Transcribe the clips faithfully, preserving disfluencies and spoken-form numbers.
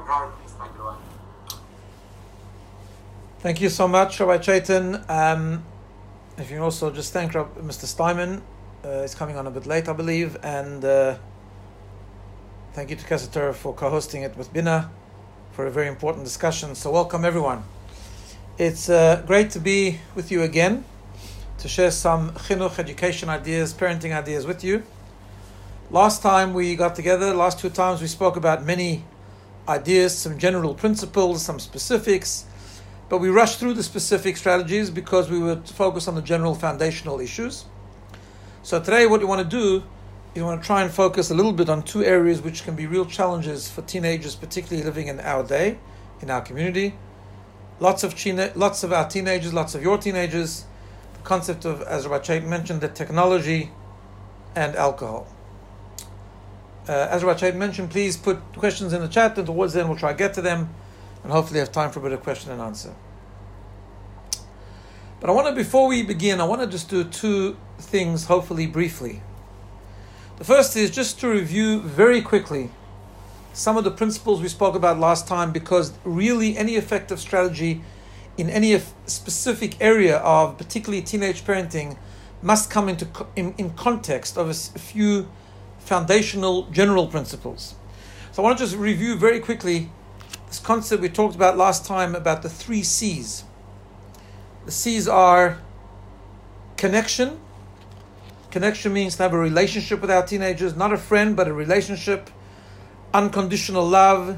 priorities. Thank you, Rabbi. Thank you so much, Rabbi Chaitan. Um, if you can also just thank Mister Steinman. Uh, he's coming on a bit late, I believe. And uh, thank you to Kesseter for co-hosting it with Bina for a very important discussion. So welcome, everyone. It's uh, great to be with you again to share some chinuch, education ideas, parenting ideas with you. Last time we got together, last two times we spoke about many ideas, some general principles, some specifics, but we rushed through the specific strategies because we would focus on the general foundational issues. So today what you want to do, you want to try and focus a little bit on two areas which can be real challenges for teenagers, particularly living in our day, in our community. Lots of chine- lots of our teenagers, lots of your teenagers, the concept of, as Rabbi Chait mentioned, the technology and alcohol. Uh, as Rabbi Chait mentioned, please put questions in the chat, and towards the end we'll try to get to them, and hopefully have time for a bit of question and answer. But I want to, before we begin, I want to just do two things, hopefully briefly. The first is just to review very quickly some of the principles we spoke about last time, because really any effective strategy in any specific area of particularly teenage parenting must come into in, in context of a, a few foundational general principles. So I want to just review very quickly this concept we talked about last time about the three C's. The C's are connection. Connection means to have a relationship with our teenagers, not a friend, but a relationship. Unconditional love,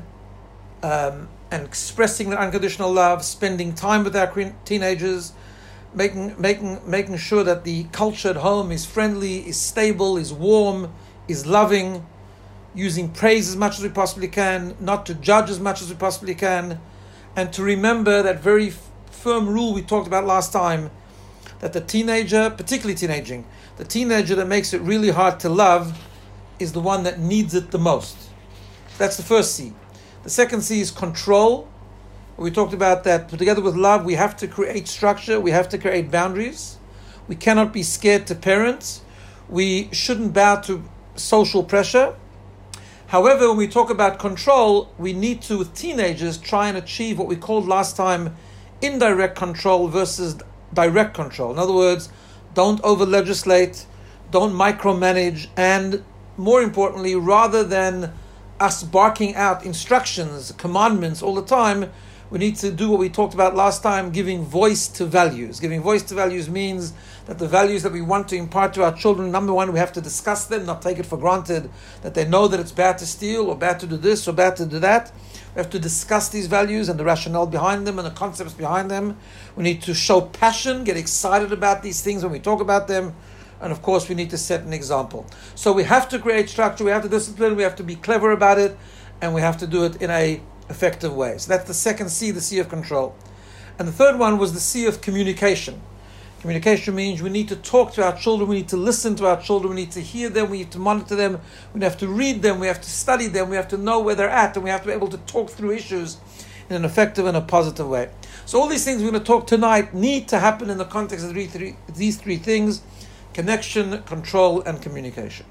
um, and expressing that unconditional love, spending time with our teenagers, making making making sure that the culture at home is friendly, is stable, is warm, is loving, using praise as much as we possibly can, not to judge as much as we possibly can, and to remember that very f- firm rule we talked about last time, that the teenager, particularly teenaging, the teenager that makes it really hard to love is the one that needs it the most. That's the first C. The second C is control. We talked about that together with love, we have to create structure, we have to create boundaries. We cannot be scared to parent. We shouldn't bow to social pressure. However, when we talk about control, we need to, with teenagers, try and achieve what we called last time indirect control versus direct control. In other words, don't over-legislate, don't micromanage, and more importantly, rather than us barking out instructions, commandments all the time, we need to do what we talked about last time, giving voice to values. Giving voice to values means that the values that we want to impart to our children, number one, we have to discuss them, not take it for granted that they know that it's bad to steal or bad to do this or bad to do that. We have to discuss these values and the rationale behind them and the concepts behind them. We need to show passion, get excited about these things when we talk about them. And of course, we need to set an example. So we have to create structure, we have to discipline, we have to be clever about it, and we have to do it in a effective way. So that's the second C, the C of control. And the third one was the C of communication. Communication means we need to talk to our children, we need to listen to our children, we need to hear them, we need to monitor them, we have to read them, we have to study them, we have to know where they're at, and we have to be able to talk through issues in an effective and a positive way. So all these things we're going to talk tonight need to happen in the context of these three, these three things: connection, control, and communication.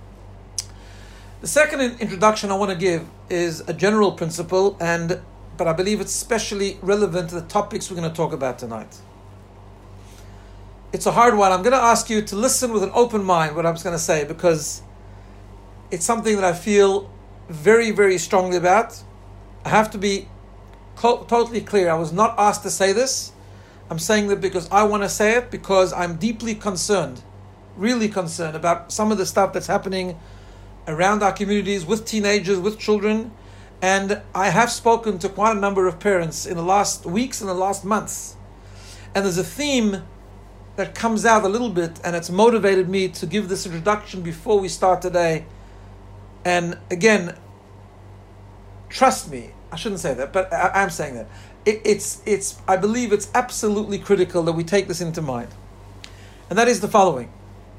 The second introduction I want to give is a general principle, and but I believe it's especially relevant to the topics we're going to talk about tonight. It's a hard one. I'm going to ask you to listen with an open mind what I'm going to say, because it's something that I feel very, very strongly about. I have to be co- totally clear. I was not asked to say this. I'm saying that because I want to say it, because I'm deeply concerned, really concerned about some of the stuff that's happening around our communities with teenagers, with children. And I have spoken to quite a number of parents in the last weeks and the last months. And there's a theme that comes out a little bit, and it's motivated me to give this introduction before we start today. And again, trust me, I shouldn't say that, but I, I'm saying that. It, it's, it's, I believe it's absolutely critical that we take this into mind. And that is the following: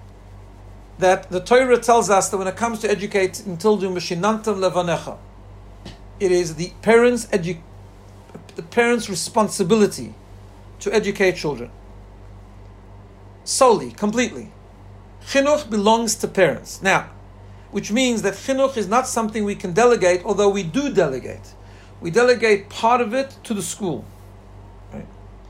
that the Torah tells us that when it comes to educating children, it is the parents' edu- the parents' responsibility to educate children. Solely, completely. Chinuch belongs to parents. Now, which means that chinuch is not something we can delegate, although we do delegate. we delegate part of it to the school. Right?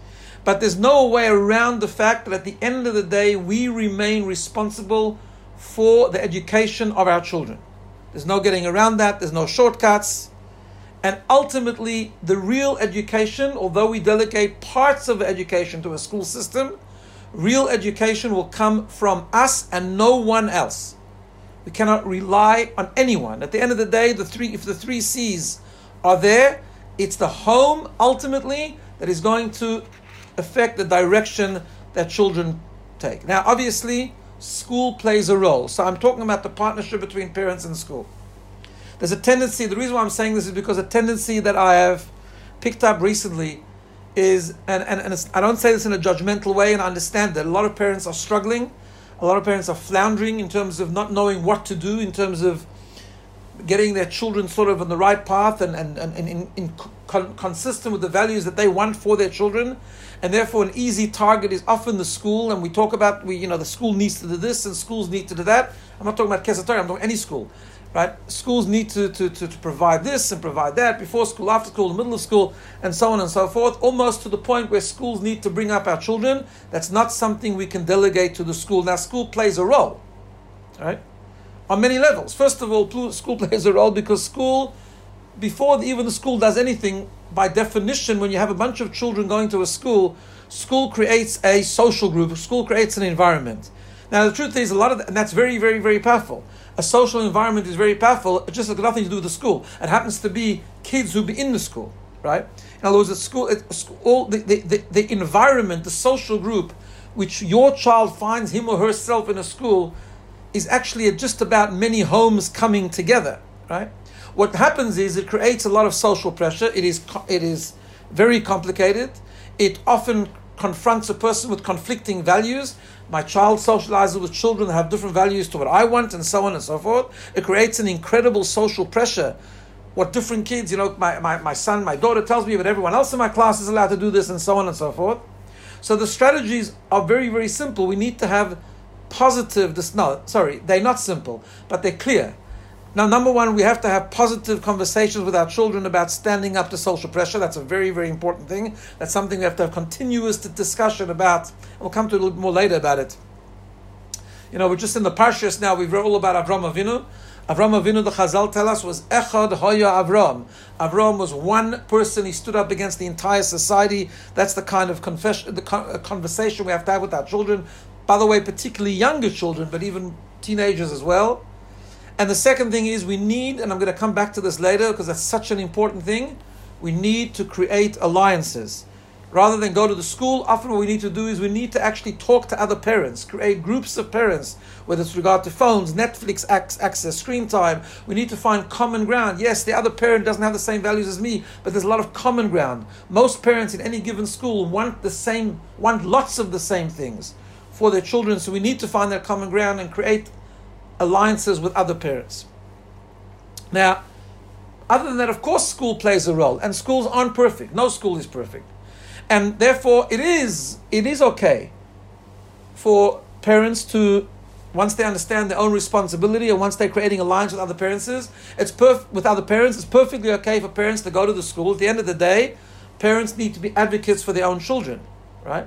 But there's no way around the fact that at the end of the day, we remain responsible for the education of our children. There's no getting around that. There's no shortcuts. And ultimately, the real education, although we delegate parts of the education to a school system, real education will come from us and no one else. We cannot rely on anyone. At the end of the day, the three, if the three C's are there, it's the home ultimately that is going to affect the direction that children take. Now, obviously, school plays a role. So I'm talking about the partnership between parents and school. There's a tendency, the reason why I'm saying this is because a tendency that I have picked up recently is, and, and, and it's, I don't say this in a judgmental way, and I understand that a lot of parents are struggling, a lot of parents are floundering in terms of not knowing what to do, in terms of getting their children sort of on the right path and, and, and, and in, in con- consistent with the values that they want for their children. And therefore an easy target is often the school, and we talk about, we you know, the school needs to do this and schools need to do that. I'm not talking about Kesef Torah, I'm talking any school. Right? Schools need to, to, to, to provide this and provide that, before school, after school, the middle of school, and so on and so forth, almost to the point where schools need to bring up our children. That's not something we can delegate to the school. Now, school plays a role, right? On many levels. First of all, school plays a role because school, before even the school does anything, by definition, when you have a bunch of children going to a school, school creates a social group, school creates an environment. Now, the truth is, a lot of that, and that's very, very, very powerful. A social environment is very powerful. It just has got nothing to do with the school. It happens to be kids who be in the school, right? In other words, the school, it, all the, the, the, the environment, the social group, which your child finds him or herself in a school, is actually just about many homes coming together, right? What happens is it creates a lot of social pressure. It is it is very complicated. It often confronts a person with conflicting values. My child socializes with children that have different values to what I want, and so on and so forth. It creates an incredible social pressure. What different kids, you know, my, my, my son, my daughter tells me, but everyone else in my class is allowed to do this, and so on and so forth. So the strategies are very, very simple. We need to have positive, this, no, sorry, they're not simple, but they're clear. Now, number one, we have to have positive conversations with our children about standing up to social pressure. That's a very, very important thing. That's something we have to have continuous discussion about. We'll come to a little bit more later about it. You know, we're just in the Parshas now. We've read all about Avram Avinu. Avram Avinu, the Chazal tell us, was Echad Hoya Avram. Avram was one person. He stood up against the entire society. That's the kind of confession, the conversation we have to have with our children. By the way, particularly younger children, but even teenagers as well. And the second thing is we need, and I'm going to come back to this later because that's such an important thing, we need to create alliances. Rather than go to the school, often what we need to do is we need to actually talk to other parents, create groups of parents, whether it's regard to phones, Netflix access, screen time. We need to find common ground. Yes, the other parent doesn't have the same values as me, but there's a lot of common ground. Most parents in any given school want the same, want lots of the same things for their children, so we need to find that common ground and create alliances with other parents. Now, other than that, of course, school plays a role, and schools aren't perfect. No school is perfect, and therefore, it is it is okay for parents to, once they understand their own responsibility, and once they're creating alliance with other parents, it's perf- with other parents, it's perfectly okay for parents to go to the school. At the end of the day, parents need to be advocates for their own children, right?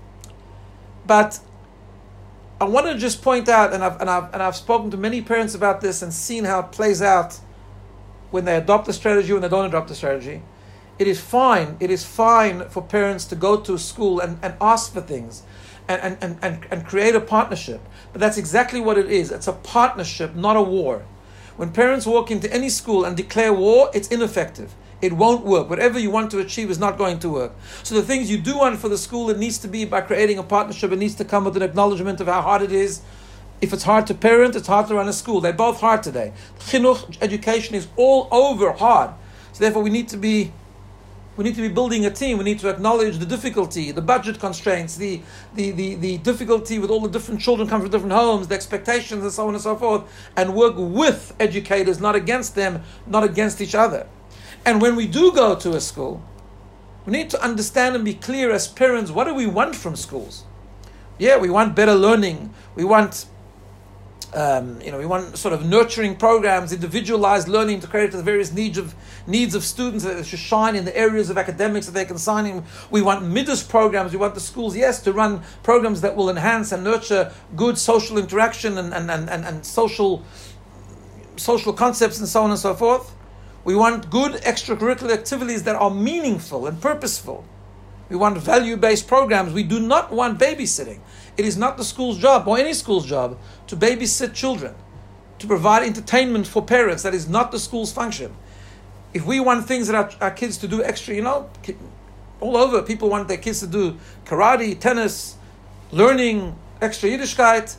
But I want to just point out, and I've, and, I've, and I've spoken to many parents about this and seen how it plays out when they adopt the strategy, when they don't adopt the strategy. It is fine, it is fine for parents to go to a school and, and ask for things and, and, and, and create a partnership. But that's exactly what it is. It's a partnership, not a war. When parents walk into any school and declare war, it's ineffective. It won't work. Whatever you want to achieve is not going to work. So the things you do want for the school, it needs to be by creating a partnership. It needs to come with an acknowledgement of how hard it is. If it's hard to parent, it's hard to run a school. They're both hard today. Chinuch, education is all over hard. So therefore we need to be we need to be building a team. We need to acknowledge the difficulty, the budget constraints, the the, the, the difficulty with all the different children coming from different homes, the expectations and so on and so forth, and work with educators, not against them, not against each other. And when we do go to a school, we need to understand and be clear as parents, what do we want from schools? Yeah, we want better learning. We want Um, you know, we want sort of nurturing programs, individualized learning to cater to the various needs of needs of students that should shine in the areas of academics that they can sign in. We want midas programs. We want the schools, yes, to run programs that will enhance and nurture good social interaction and, and, and, and, and social social concepts and so on and so forth. We want good extracurricular activities that are meaningful and purposeful. We want value-based programs. We do not want babysitting. It is not the school's job, or any school's job, to babysit children, to provide entertainment for parents. That is not the school's function. If we want things that our, our kids to do extra, you know, all over, people want their kids to do karate, tennis, learning, extra Yiddishkeit.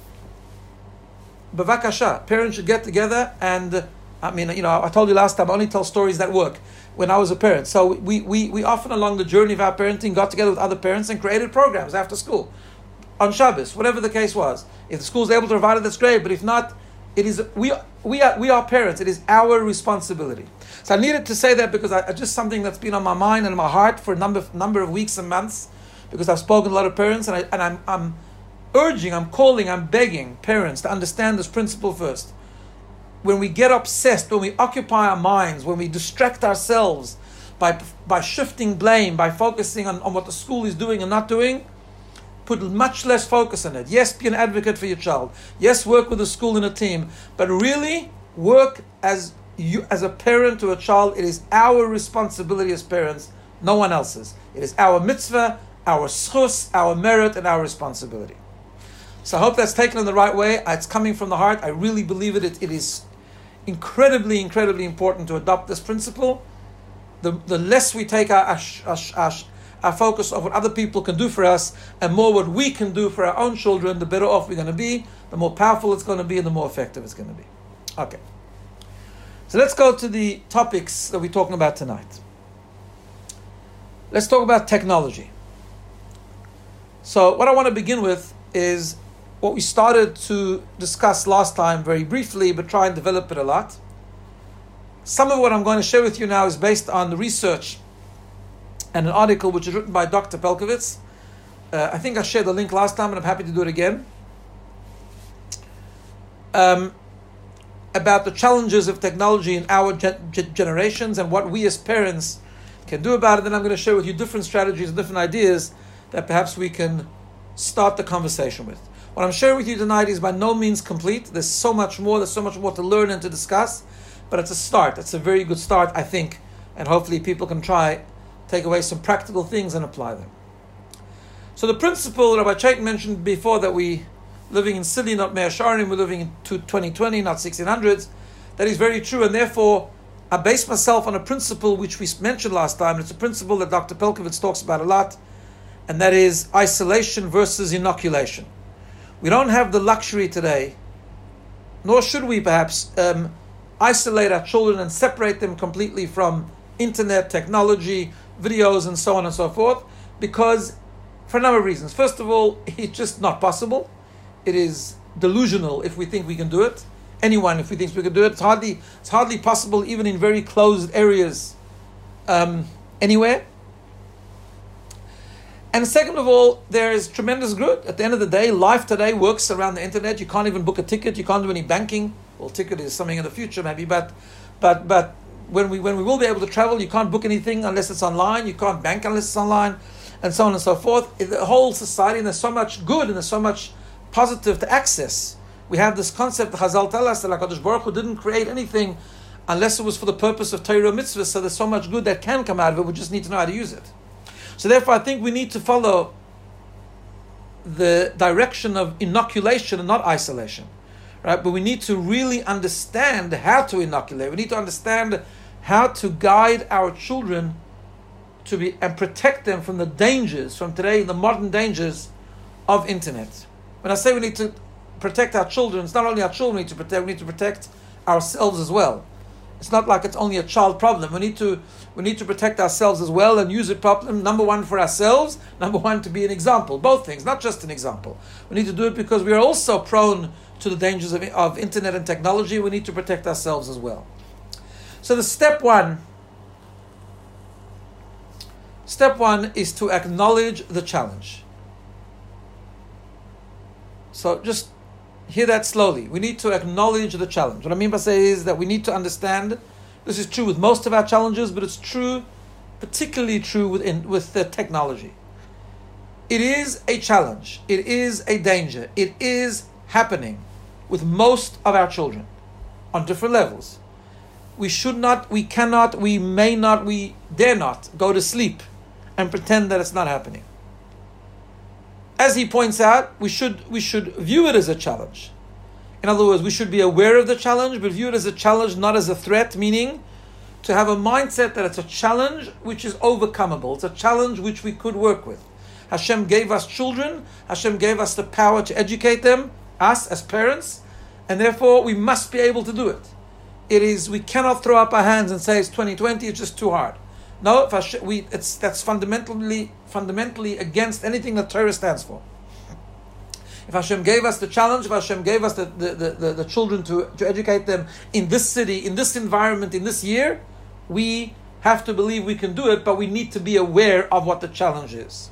Bavakasha, parents should get together and, I mean, you know, I told you last time, I only tell stories that work when I was a parent. So we, we, we often along the journey of our parenting got together with other parents and created programs after school, on Shabbos, whatever the case was. If the school's able to provide it, that's great. But if not, it is we we are we are parents. It is our responsibility. So I needed to say that because I, just something that's been on my mind and my heart for a number number of weeks and months, because I've spoken to a lot of parents, and I and I'm I'm urging, I'm calling, I'm begging parents to understand this principle first. When we get obsessed, when we occupy our minds, when we distract ourselves by by shifting blame, by focusing on, on what the school is doing and not doing, put much less focus on it. Yes, be an advocate for your child. Yes, work with the school and a team. But really, work as you as a parent to a child. It is our responsibility as parents, no one else's. It is our mitzvah, our schus, our merit, and our responsibility. So I hope that's taken in the right way. It's coming from the heart. I really believe it. It, it is incredibly, incredibly important to adopt this principle. The, the less we take our, our, our, our our focus of what other people can do for us and more what we can do for our own children, the better off we're going to be, the more powerful it's going to be, and the more effective it's going to be. Okay. So let's go to the topics that we're talking about tonight. Let's talk about technology. So what I want to begin with is what we started to discuss last time very briefly, but try and develop it a lot. Some of what I'm going to share with you now is based on the research and an article which is written by Doctor Pelcovitz. Uh, I think I shared the link last time, and I'm happy to do it again. Um, about the challenges of technology in our gen- generations and what we as parents can do about it. Then I'm going to share with you different strategies and different ideas that perhaps we can start the conversation with. What I'm sharing with you tonight is by no means complete. There's so much more. There's so much more to learn and to discuss. But it's a start. It's a very good start, I think. And hopefully people can try take away some practical things and apply them. So the principle Rabbi Chait mentioned before, that we living in Sili, not Mea Sharim, we're living in twenty twenty, not sixteen hundreds, that is very true, and therefore I base myself on a principle which we mentioned last time, and it's a principle that Doctor Pelcovitz talks about a lot, and that is isolation versus inoculation. We don't have the luxury today, nor should we perhaps, um, isolate our children and separate them completely from internet, technology, videos, and so on and so forth, because for a number of reasons. First of all, it's just not possible. It is delusional if we think we can do it. Anyone, if we think we can do it, it's hardly it's hardly possible even in very closed areas um, anywhere. And second of all, there is tremendous good. At the end of the day, life today works around the internet. You can't even book a ticket. You can't do any banking. Well, ticket is something in the future maybe, but but but. When we when we will be able to travel, you can't book anything unless it's online. You can't bank unless it's online, and so on and so forth. The whole society, and there's so much good and there's so much positive to access. We have this concept, the Chazal tell us that HaKadosh Baruch Hu didn't create anything unless it was for the purpose of Torah mitzvah. So there's so much good that can come out of it. We just need to know how to use it. So therefore, I think we need to follow the direction of inoculation and not isolation. Right? But we need to really understand how to inoculate. We need to understand how to guide our children to be and protect them from the dangers, from today, the modern dangers of internet. When I say we need to protect our children, it's not only our children we need to protect, we need to protect ourselves as well. It's not like it's only a child problem. We need to we need to protect ourselves as well and use it properly. Number one, for ourselves. Number one, to be an example. Both things, not just an example. We need to do it because we are also prone to the dangers of, of internet and technology. We need to protect ourselves as well. So the step one, step one is to acknowledge the challenge. So just hear that slowly. We need to acknowledge the challenge. What I mean by say is that we need to understand, this is true with most of our challenges, but it's true, particularly true within, with the technology. It is a challenge. It is a danger. It is happening with most of our children on different levels. We should not, we cannot, we may not, we dare not go to sleep and pretend that it's not happening. As he points out, we should we should view it as a challenge. In other words, we should be aware of the challenge, but view it as a challenge, not as a threat, meaning to have a mindset that it's a challenge which is overcomable. It's a challenge which we could work with. Hashem gave us children. Hashem gave us the power to educate them, us as parents, and therefore we must be able to do it. It is, we cannot throw up our hands and say it's twenty twenty, it's just too hard. No, if Hashem, we, it's, that's fundamentally fundamentally against anything that Torah stands for. If Hashem gave us the challenge, if Hashem gave us the, the, the, the, the children to, to educate them in this city, in this environment, in this year, we have to believe we can do it, but we need to be aware of what the challenge is.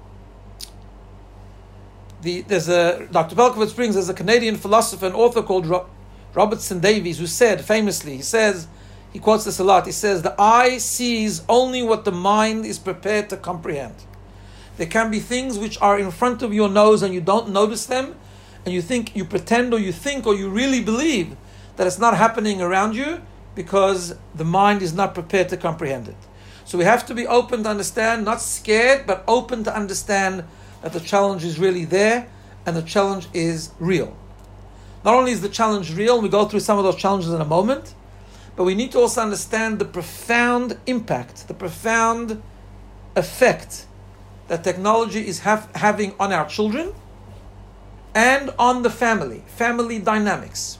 The, there's a, Doctor Belkovitz brings, there's a Canadian philosopher and author called Ro, Robertson Davies who said, famously, he says, he quotes this a lot, he says, the eye sees only what the mind is prepared to comprehend. There can be things which are in front of your nose and you don't notice them, and you think, you pretend or you think or you really believe that it's not happening around you because the mind is not prepared to comprehend it. So we have to be open to understand, not scared, but open to understand that the challenge is really there and the challenge is real. Not only is the challenge real, and we go through some of those challenges in a moment, but we need to also understand the profound impact, the profound effect that technology is have, having on our children and on the family, family dynamics.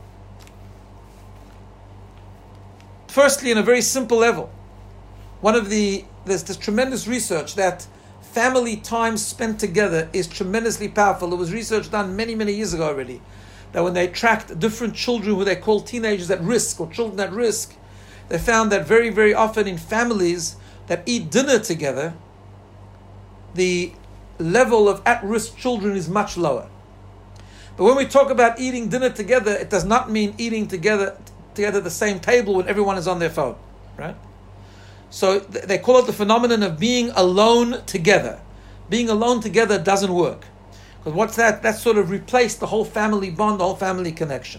Firstly, in a very simple level, one of the, there's this tremendous research that family time spent together is tremendously powerful. There was research done many, many years ago already, that when they tracked different children who they call teenagers at risk or children at risk, they found that very, very often in families that eat dinner together, the level of at-risk children is much lower. But when we talk about eating dinner together, it does not mean eating together together at the same table when everyone is on their phone, right? So th- they call it the phenomenon of being alone together. Being alone together doesn't work. Because what's that? That sort of replaced the whole family bond, the whole family connection.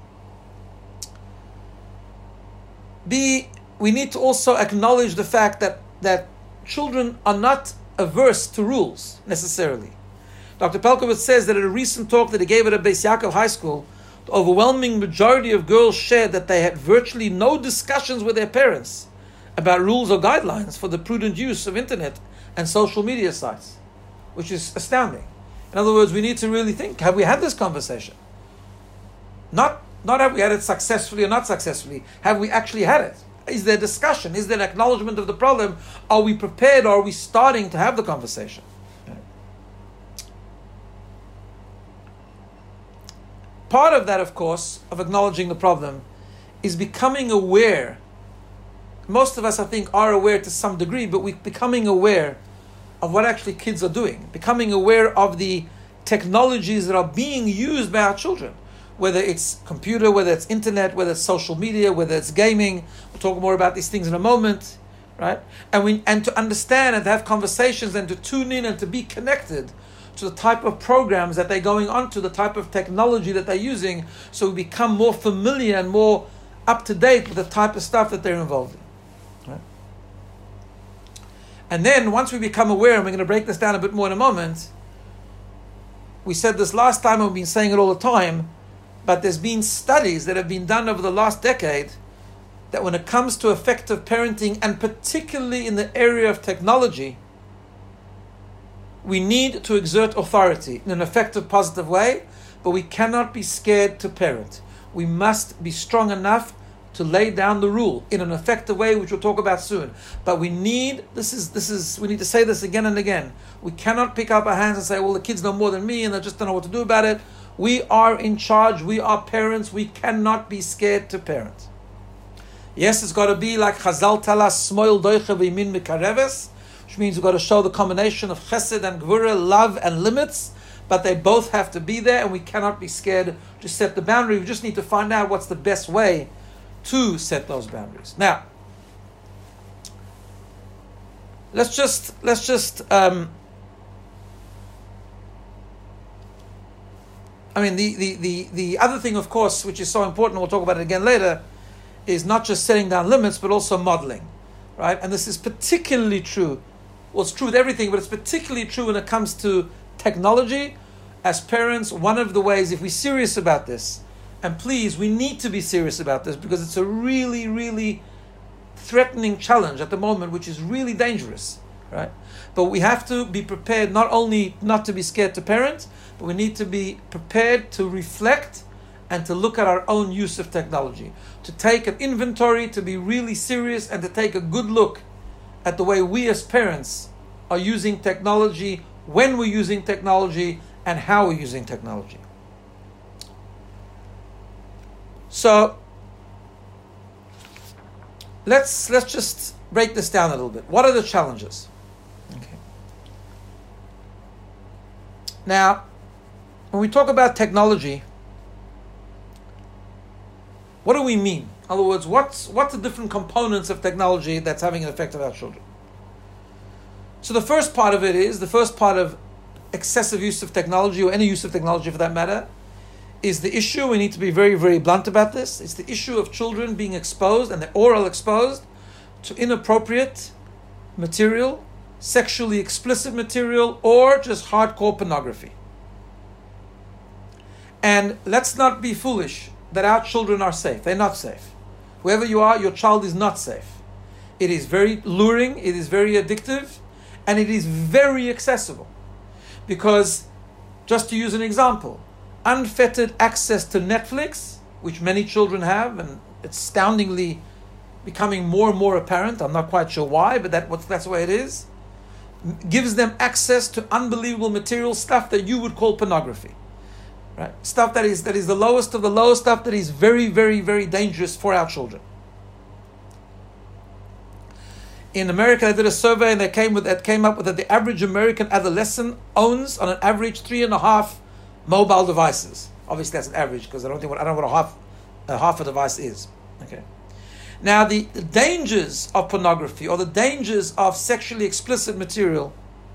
B, we need to also acknowledge the fact that, that children are not averse to rules, necessarily. Doctor Pelkovitz says that at a recent talk that he gave at a Beis Yaakov High School, the overwhelming majority of girls shared that they had virtually no discussions with their parents about rules or guidelines for the prudent use of internet and social media sites, which is astounding. In other words, we need to really think, have we had this conversation? Not, not have we had it successfully or not successfully, have we actually had it? Is there discussion? Is there an acknowledgement of the problem? Are we prepared or are we starting to have the conversation? Part of that, of course, of acknowledging the problem is becoming aware. Most of us, I think, are aware to some degree, but we're becoming aware of what actually kids are doing, becoming aware of the technologies that are being used by our children, whether it's computer, whether it's internet, whether it's social media, whether it's gaming. We'll talk more about these things in a moment, right? And we and to understand and to have conversations and to tune in and to be connected to the type of programs that they're going on to, the type of technology that they're using, so we become more familiar and more up to date with the type of stuff that they're involved in. Right? And then once we become aware, and we're going to break this down a bit more in a moment, we said this last time and we've been saying it all the time, but there's been studies that have been done over the last decade that when it comes to effective parenting, and particularly in the area of technology, we need to exert authority in an effective, positive way, but we cannot be scared to parent. We must be strong enough to lay down the rule in an effective way, which we'll talk about soon. But we need, this is, this is, we need to say this again and again. We cannot pick up our hands and say, well, the kids know more than me and I just don't know what to do about it. We are in charge. We are parents. We cannot be scared to parent. Yes, it's got to be like Chazal tell us, Smoil doiche v'yimin mikareves, which means we've got to show the combination of chesed and gvura, love and limits, but they both have to be there, and we cannot be scared to set the boundary. We just need to find out what's the best way to set those boundaries. Now, let's just let's just um, I mean the, the, the, the other thing, of course, which is so important, we'll talk about it again later, is not just setting down limits, but also modeling, right? And this is particularly true. Well, it's true with everything, but it's particularly true when it comes to technology. As parents, one of the ways, if we're serious about this, and please, we need to be serious about this because it's a really, really threatening challenge at the moment, which is really dangerous, right? But we have to be prepared not only not to be scared to parent, but we need to be prepared to reflect and to look at our own use of technology, to take an inventory, to be really serious, and to take a good look at the way we as parents are using technology, when we're using technology, and how we're using technology. So let's let's just break this down a little bit. What are the challenges? Okay. Now, when we talk about technology, what do we mean? In other words, what's what's the different components of technology that's having an effect on our children? So the first part of it is, the first part of excessive use of technology, or any use of technology for that matter, is the issue, we need to be very, very blunt about this, it's the issue of children being exposed, and they're oral exposed, to inappropriate material, sexually explicit material, or just hardcore pornography. And let's not be foolish that our children are safe. They're not safe. Whoever you are, your child is not safe. It is very luring, it is very addictive, and it is very accessible. Because, just to use an example, unfettered access to Netflix, which many children have, and it's astoundingly becoming more and more apparent, I'm not quite sure why, but that, that's the way it is, gives them access to unbelievable material, stuff that you would call pornography. Right? Stuff that is that is the lowest of the low, stuff that is very, very, very dangerous for our children. In America, they did a survey, and they came with that came up with that the average American adolescent owns, on an average, three and a half mobile devices. Obviously, that's an average because I don't think what I don't know what a half a half a device is. Okay. Now, the, the dangers of pornography, or the dangers of sexually explicit material,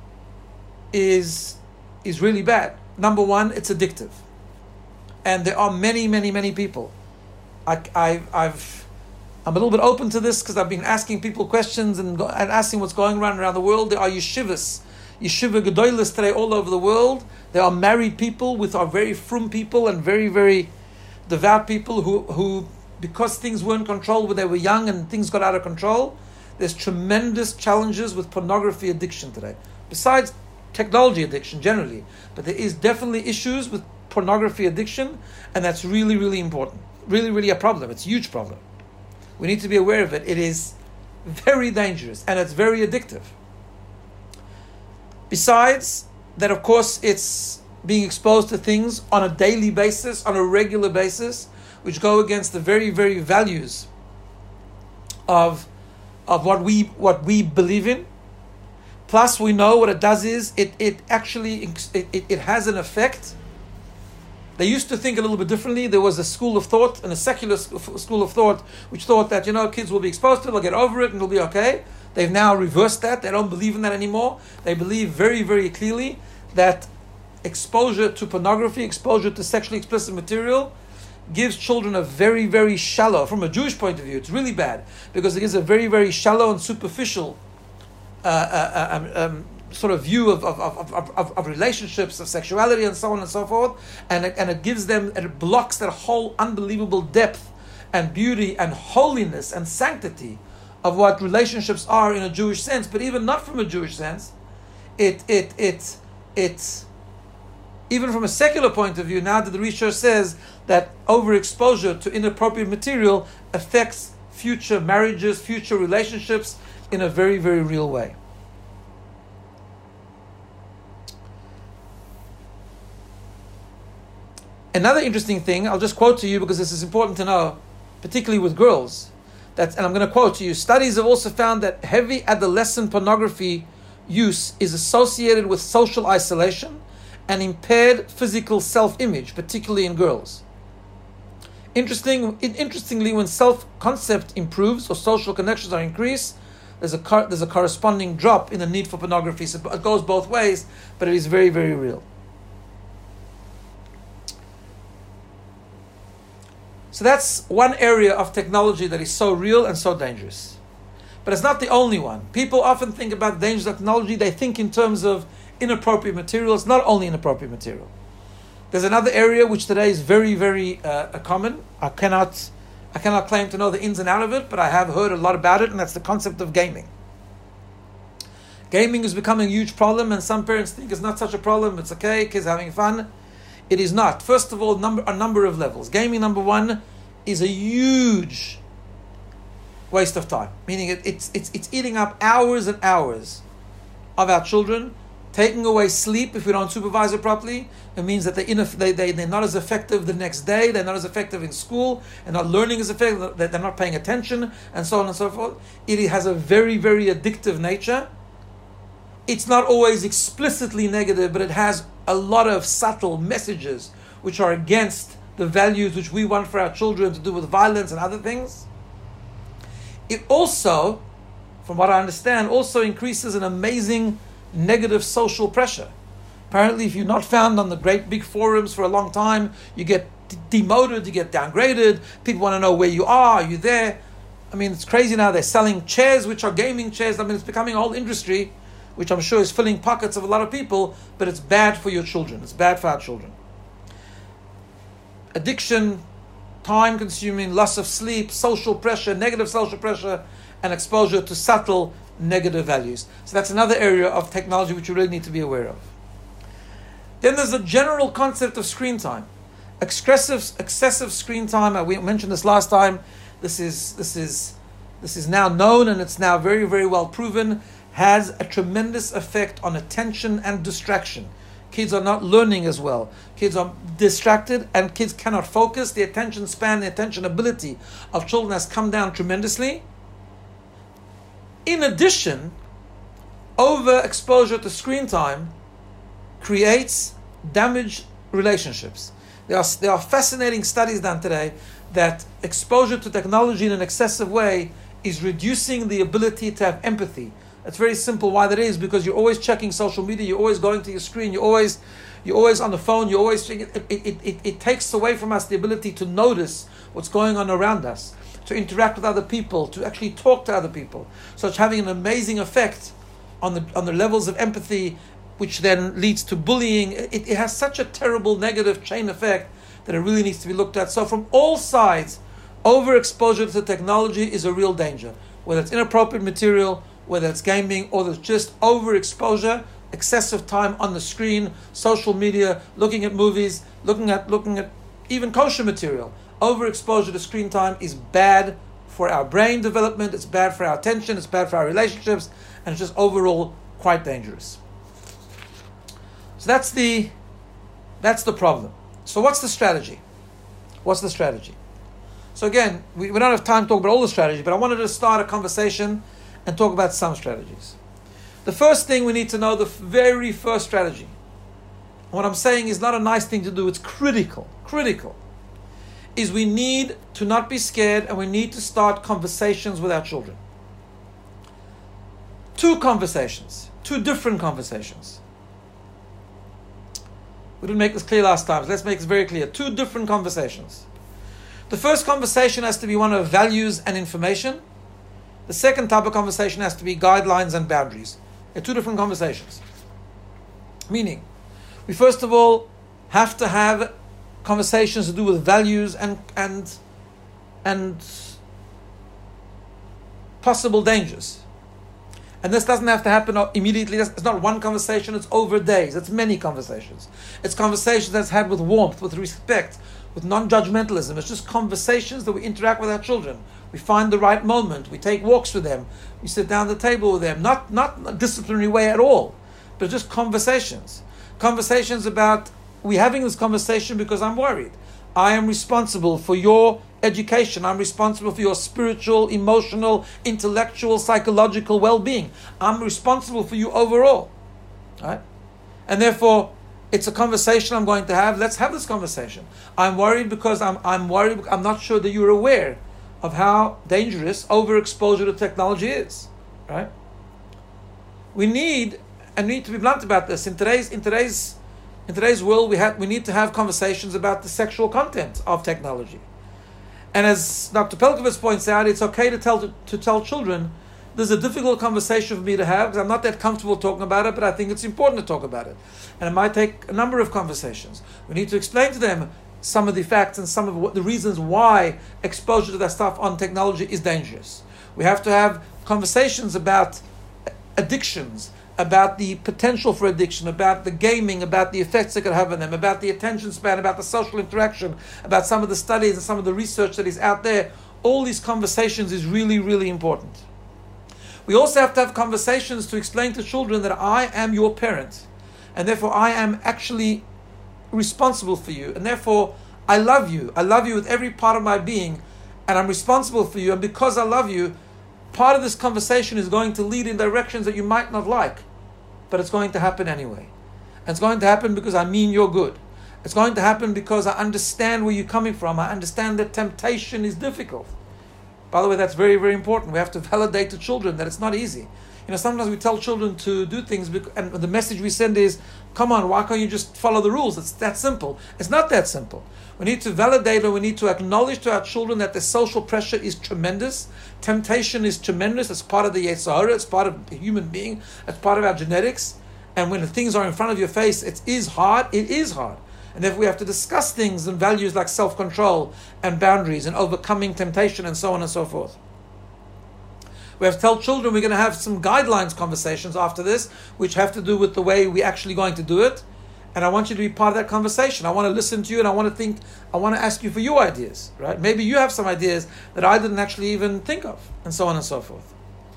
is is really bad. Number one, it's addictive. And there are many, many, many people. I, I, I've, I'm a little bit open to this because I've been asking people questions and, go, and asking what's going on around the world. There are yeshivas, yeshiva gedolos today all over the world. There are married people with our very frum people and very, very devout people who, who, because things weren't controlled when they were young and things got out of control, there's tremendous challenges with pornography addiction today. Besides technology addiction generally, but there is definitely issues with pornography addiction, and that's really, really important. Really, really a problem. It's a huge problem. We need to be aware of it. It is very dangerous, and it's very addictive. Besides that, of course, it's being exposed to things on a daily basis, on a regular basis, which go against the very, very values of, of what we what we believe in. Plus, we know what it does is, it, it actually, it, it, it has an effect. They used to think a little bit differently. There was a school of thought, and a secular school of thought, which thought that, you know, kids will be exposed to it, they'll get over it, and it'll be okay. They've now reversed that. They don't believe in that anymore. They believe very, very clearly that exposure to pornography, exposure to sexually explicit material, gives children a very, very shallow, from a Jewish point of view, it's really bad, because it gives a very, very shallow and superficial uh, uh, um, um, sort of view of of, of, of of relationships, of sexuality, and so on and so forth, and it, and it gives them, it blocks that whole unbelievable depth and beauty and holiness and sanctity of what relationships are in a Jewish sense. But even not from a Jewish sense, it it it it even from a secular point of view, now that the research says that overexposure to inappropriate material affects future marriages, future relationships in a very, very real way. Another interesting thing, I'll just quote to you because this is important to know, particularly with girls, that, and I'm going to quote to you, studies have also found that heavy adolescent pornography use is associated with social isolation and impaired physical self-image, particularly in girls. Interesting, interestingly, when self-concept improves or social connections are increased, there's a there's a corresponding drop in the need for pornography. So it goes both ways, but it is very, very real. So that's one area of technology that is so real and so dangerous. But it's not the only one. People often think about dangerous technology, they think in terms of inappropriate material. It's not only inappropriate material. There's another area which today is very, very uh, common. I cannot, I cannot claim to know the ins and outs of it, but I have heard a lot about it, and that's the concept of gaming. Gaming is becoming a huge problem, and some parents think it's not such a problem. It's okay, kids having fun. It is not. First of all, number, a number of levels. Gaming, number one, is a huge waste of time. Meaning it, it's, it's, it's eating up hours and hours of our children, taking away sleep if we don't supervise it properly. It means that they, they, they, they're not as effective the next day, they're not as effective in school, and not learning as effective, they're not paying attention, and so on and so forth. It has a very, very addictive nature. It's not always explicitly negative, but it has a lot of subtle messages which are against the values which we want for our children to do with violence and other things. It also, from what I understand, also increases an amazing negative social pressure. Apparently, if you're not found on the great big forums for a long time, you get d- demoted, you get downgraded, people want to know where you are, are you there? I mean, it's crazy now, they're selling chairs which are gaming chairs. I mean, it's becoming a whole industry, which I'm sure is filling pockets of a lot of people, but it's bad for your children. It's bad for our children. Addiction, time consuming, loss of sleep, social pressure, negative social pressure, and exposure to subtle negative values. So that's another area of technology which you really need to be aware of. Then there's a general concept of screen time. Excessive, excessive screen time, we mentioned this last time, this is, this is, this is now known and it's now very, very well proven, has a tremendous effect on attention and distraction. Kids are not learning as well. Kids are distracted and kids cannot focus. The attention span, the attention ability of children has come down tremendously. In addition, overexposure to screen time creates damaged relationships. There are, there are fascinating studies done today that exposure to technology in an excessive way is reducing the ability to have empathy. It's very simple why that is, because you're always checking social media, you're always going to your screen, you're always you're always on the phone, you're always it, it, it, it, it takes away from us the ability to notice what's going on around us, to interact with other people, to actually talk to other people. So it's having an amazing effect on the on the levels of empathy, which then leads to bullying. It, it has such a terrible negative chain effect that it really needs to be looked at. So from all sides, overexposure to technology is a real danger, whether it's inappropriate material, whether it's gaming, or there's just overexposure, excessive time on the screen, social media, looking at movies, looking at looking at even kosher material. Overexposure to screen time is bad for our brain development, it's bad for our attention, it's bad for our relationships, and it's just overall quite dangerous. So that's the that's the problem. So what's the strategy? What's the strategy? So again, we, we don't have time to talk about all the strategy, but I wanted to start a conversation and talk about some strategies. The first thing we need to know, the very first strategy, what I'm saying is not a nice thing to do, it's critical, critical, is we need to not be scared and we need to start conversations with our children. Two conversations, two different conversations. We didn't make this clear last time, so let's make this very clear. Two different conversations. The first conversation has to be one of values and information. The second type of conversation has to be guidelines and boundaries. They're two different conversations. Meaning, we first of all have to have conversations to do with values and and and possible dangers. And this doesn't have to happen immediately. It's not one conversation, it's over days. It's many conversations. It's conversations that's had with warmth, with respect, with non-judgmentalism. It's just conversations that we interact with our children. We find the right moment. We take walks with them. We sit down at the table with them. Not not a disciplinary way at all, but just conversations. Conversations about, we're having this conversation because I'm worried. I am responsible for your education. I'm responsible for your spiritual, emotional, intellectual, psychological well-being. I'm responsible for you overall. Right? And therefore, It's a conversation I'm going to have. Let's have this conversation. I'm worried because I'm I'm worried. I'm not sure that you're aware of how dangerous overexposure to technology is. Right? We need and need to be blunt about this. In today's in today's in today's world, we have we need to have conversations about the sexual content of technology. And as Doctor Pelkovitz points out, it's okay to tell to, to tell children. There's a difficult conversation for me to have because I'm not that comfortable talking about it, but I think it's important to talk about it. And it might take a number of conversations. We need to explain to them some of the facts and some of what, the reasons why exposure to that stuff on technology is dangerous. We have to have conversations about addictions, about the potential for addiction, about the gaming, about the effects it could have on them, about the attention span, about the social interaction, about some of the studies and some of the research that is out there. All these conversations is really, really important. We also have to have conversations to explain to children that I am your parent, and therefore I am actually responsible for you, and therefore I love you. I love you with every part of my being, and I'm responsible for you, and because I love you, part of this conversation is going to lead in directions that you might not like, but it's going to happen anyway. And it's going to happen because I mean you're good. It's going to happen because I understand where you're coming from. I understand that temptation is difficult. By the way, that's very, very important. We have to validate to children that it's not easy. You know, sometimes we tell children to do things, and the message we send is, come on, why can't you just follow the rules? It's that simple. It's not that simple. We need to validate, or we need to acknowledge to our children that the social pressure is tremendous. Temptation is tremendous. It's part of the Yetzer Hara. It's part of the human being. It's part of our genetics. And when the things are in front of your face, it is hard. It is hard. And if we have to discuss things and values like self-control and boundaries and overcoming temptation and so on and so forth. We have to tell children we're going to have some guidelines conversations after this, which have to do with the way we're actually going to do it. And I want you to be part of that conversation. I want to listen to you, and I want to think, I want to ask you for your ideas, right? Maybe you have some ideas that I didn't actually even think of, and so on and so forth.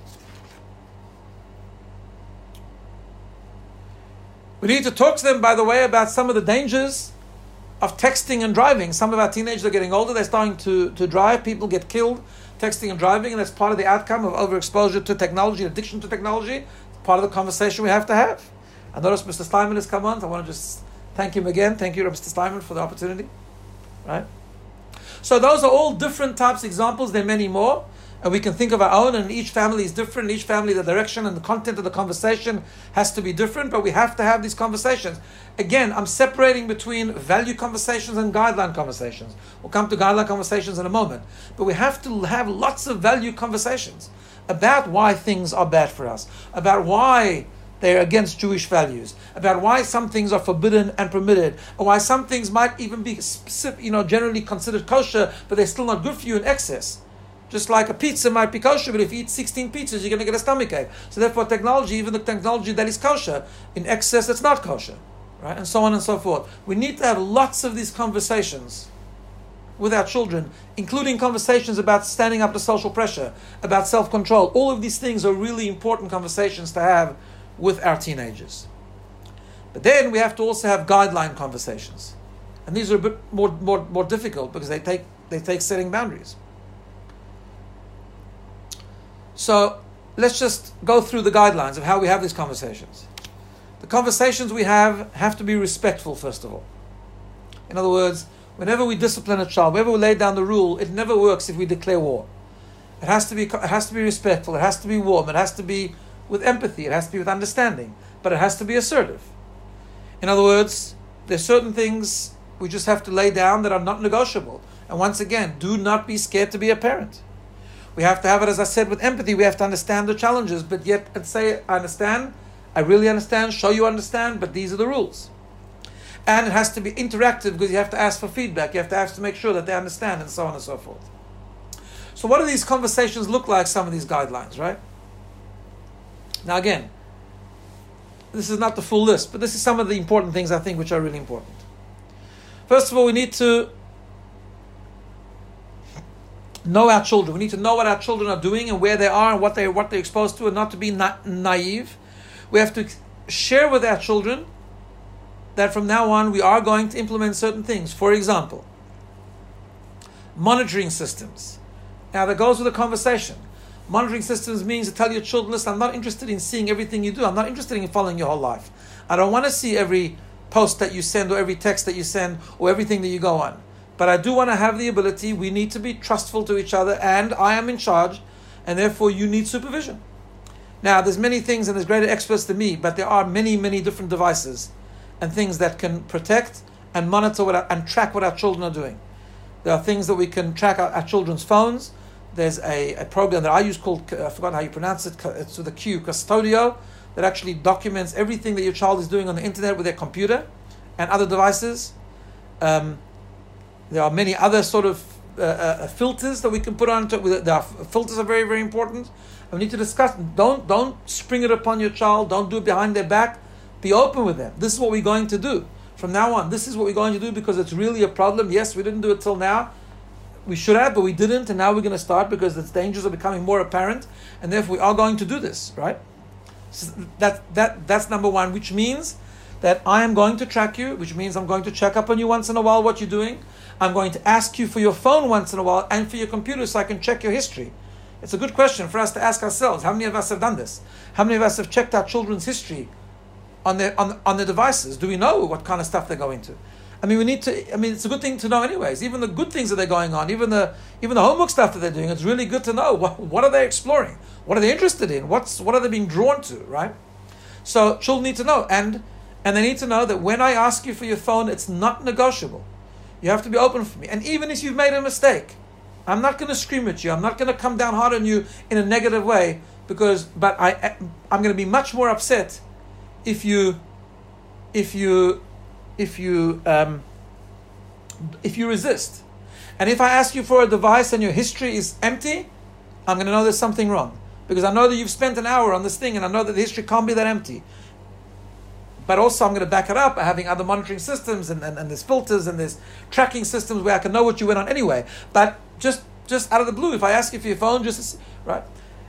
We need to talk to them, by the way, about some of the dangers of texting and driving. Some of our teenagers are getting older, they're starting to, to drive. People get killed texting and driving, and that's part of the outcome of overexposure to technology, addiction to technology. It's part of the conversation we have to have. I notice Mister Steinman has come on, so I want to just thank him again. Thank you, Mister Steinman, for the opportunity. Right? So those are all different types of examples. There are many more. And we can think of our own, and each family is different. Each family, the direction and the content of the conversation has to be different, but we have to have these conversations. Again, I'm separating between value conversations and guideline conversations. We'll come to guideline conversations in a moment. But we have to have lots of value conversations about why things are bad for us, about why they're against Jewish values, about why some things are forbidden and permitted, or why some things might even be specific, you know, generally considered kosher, but they're still not good for you in excess. Just like a pizza might be kosher, but if you eat sixteen pizzas, you're going to get a stomachache. So therefore, technology, even the technology that is kosher, in excess, it's not kosher, right? And so on and so forth. We need to have lots of these conversations with our children, including conversations about standing up to social pressure, about self-control. All of these things are really important conversations to have with our teenagers. But then we have to also have guideline conversations. And these are a bit more, more, more difficult because they take, they take setting boundaries. So let's just go through the guidelines of how we have these conversations. The conversations we have have to be respectful, first of all. In other words, whenever we discipline a child, whenever we lay down the rule, it never works if we declare war. It has to be, it has to be respectful, it has to be warm, it has to be with empathy, it has to be with understanding, but it has to be assertive. In other words, there's certain things we just have to lay down that are not negotiable. And once again, do not be scared to be a parent. We have to have it, as I said, with empathy. We have to understand the challenges, but yet and say, I understand, I really understand, show you understand, but these are the rules. And it has to be interactive because you have to ask for feedback. You have to ask to make sure that they understand, and so on and so forth. So what do these conversations look like, some of these guidelines, right? Now again, this is not the full list, but this is some of the important things I think which are really important. First of all, we need to know our children. We need to know what our children are doing and where they are and what they what they're exposed to, and not to be na- naive. We have to share with our children that from now on we are going to implement certain things. For example, monitoring systems. Now that goes with the conversation. Monitoring systems means to tell your children, listen, I'm not interested in seeing everything you do. I'm not interested in following your whole life. I don't want to see every post that you send or every text that you send or everything that you go on. But I do want to have the ability, we need to be trustful to each other, and I am in charge, and therefore you need supervision. Now, there's many things and there's greater experts than me, but there are many, many different devices and things that can protect and monitor what our, and track what our children are doing. There are things that we can track our, our children's phones. There's a, a program that I use called, I forgot how you pronounce it, it's with a Q, Custodio, that actually documents everything that your child is doing on the internet with their computer and other devices. Um, there are many other sort of uh, uh, filters that we can put on it. There are, filters are very, very important. And we need to discuss. Don't, don't spring it upon your child. Don't do it behind their back. Be open with them. This is what we're going to do. From now on, this is what we're going to do because it's really a problem. Yes, we didn't do it till now. We should have, but we didn't, and now we're going to start because the dangers are becoming more apparent, and therefore we are going to do this, right? So that, that, that's number one, which means that I am going to track you, which means I'm going to check up on you once in a while what you're doing. I'm going to ask you for your phone once in a while and for your computer so I can check your history. It's a good question for us to ask ourselves. How many of us have done this? How many of us have checked our children's history on their on, on their devices? Do we know what kind of stuff they're going to? I mean, we need to. I mean, it's a good thing to know, anyways. Even the good things that they're going on, even the even the homework stuff that they're doing, it's really good to know. What what are they exploring? What are they interested in? What's what are they being drawn to? Right. So children need to know, and and they need to know that when I ask you for your phone, it's not negotiable. You have to be open for me, and even if you've made a mistake, I'm not going to scream at you. I'm not going to come down hard on you in a negative way, because, but I, I'm going to be much more upset if you, if you, if you, um, if you resist. And if I ask you for a device and your history is empty, I'm going to know there's something wrong, because I know that you've spent an hour on this thing, and I know that the history can't be that empty. But also I'm going to back it up by having other monitoring systems, and, and, and there's filters and there's tracking systems where I can know what you went on anyway. But just just out of the blue, if I ask you for your phone, just right.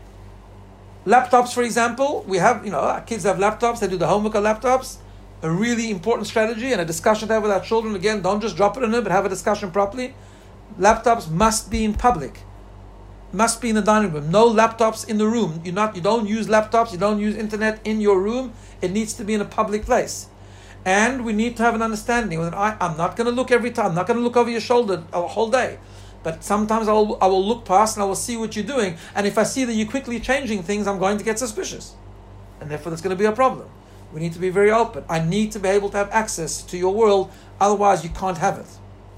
Laptops, for example, we have, you know, our kids have laptops, they do the homework on laptops. A really important strategy and a discussion to have with our children. Again, don't just drop it in there, but have a discussion properly. Laptops must be in public. Must be in the dining room. No laptops in the room. You're not, you don't use laptops, you don't use internet in your room. It needs to be in a public place. And we need to have an understanding that I, I'm not going to look every time. I'm not going to look over your shoulder a whole day. But sometimes I will, I will look past and I will see what you're doing. And if I see that you're quickly changing things, I'm going to get suspicious. And therefore there's going to be a problem. We need to be very open. I need to be able to have access to your world. Otherwise you can't have it.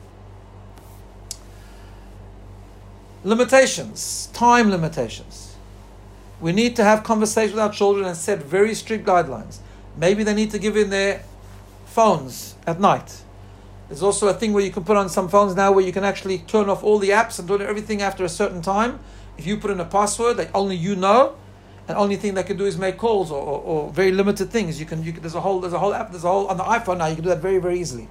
Limitations. Time limitations. We need to have conversations with our children and set very strict guidelines. Maybe they need to give in their phones at night. There's also a thing where you can put on some phones now where you can actually turn off all the apps and do everything after a certain time. If you put in a password that only you know, and only thing they can do is make calls or, or, or very limited things. You can, you can there's a whole there's a whole app there's a whole on the iPhone now. You can do that very very easily.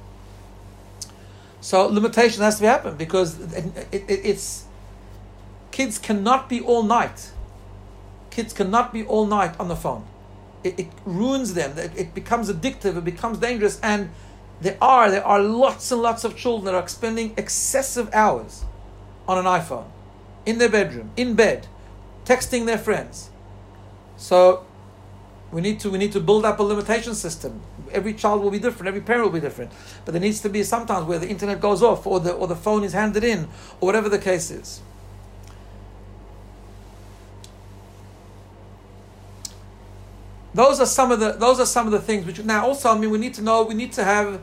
So limitation has to happen because it, it, it, it's kids cannot be all night. Kids cannot be all night on the phone. It, it ruins them. It, it becomes addictive. It becomes dangerous. And there are there are lots and lots of children that are spending excessive hours on an iPhone, in their bedroom, in bed, texting their friends. So we need to we need to build up a limitation system. Every child will be different. Every parent will be different. But there needs to be sometimes where the internet goes off, or the or the phone is handed in, or whatever the case is. Those are some of the those are some of the things which now also I mean we need to know we need to have.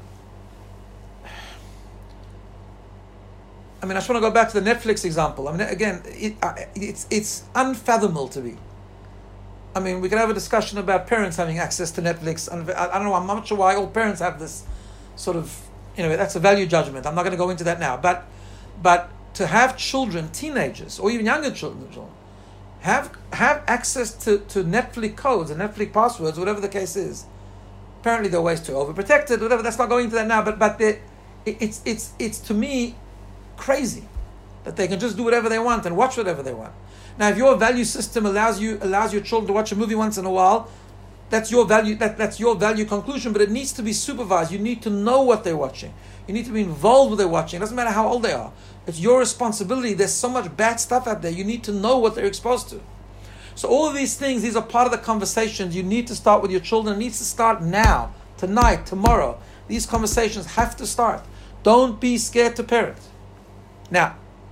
I mean I just want to go back to the Netflix example. I mean again it, it's it's unfathomable to me. I mean we can have a discussion about parents having access to Netflix. And I, I don't know. I'm not sure why all parents have this sort of, you know, that's a value judgment. I'm not going to go into that now. But but to have children, teenagers, or even younger children. Have have access to, to Netflix codes and Netflix passwords, whatever the case is. Apparently there are ways to overprotect it, whatever. That's not going into that now. But but it, it's it's it's to me crazy that they can just do whatever they want and watch whatever they want. Now, if your value system allows you allows your children to watch a movie once in a while, that's your value that, that's your value conclusion. But it needs to be supervised. You need to know what they're watching. You need to be involved with what they're watching. It doesn't matter how old they are. It's your responsibility. There's so much bad stuff out there. You need to know what they're exposed to. So all of these things, these are part of the conversations. You need to start with your children. It needs to start now, tonight, tomorrow. These conversations have to start. Don't be scared to parent. Now,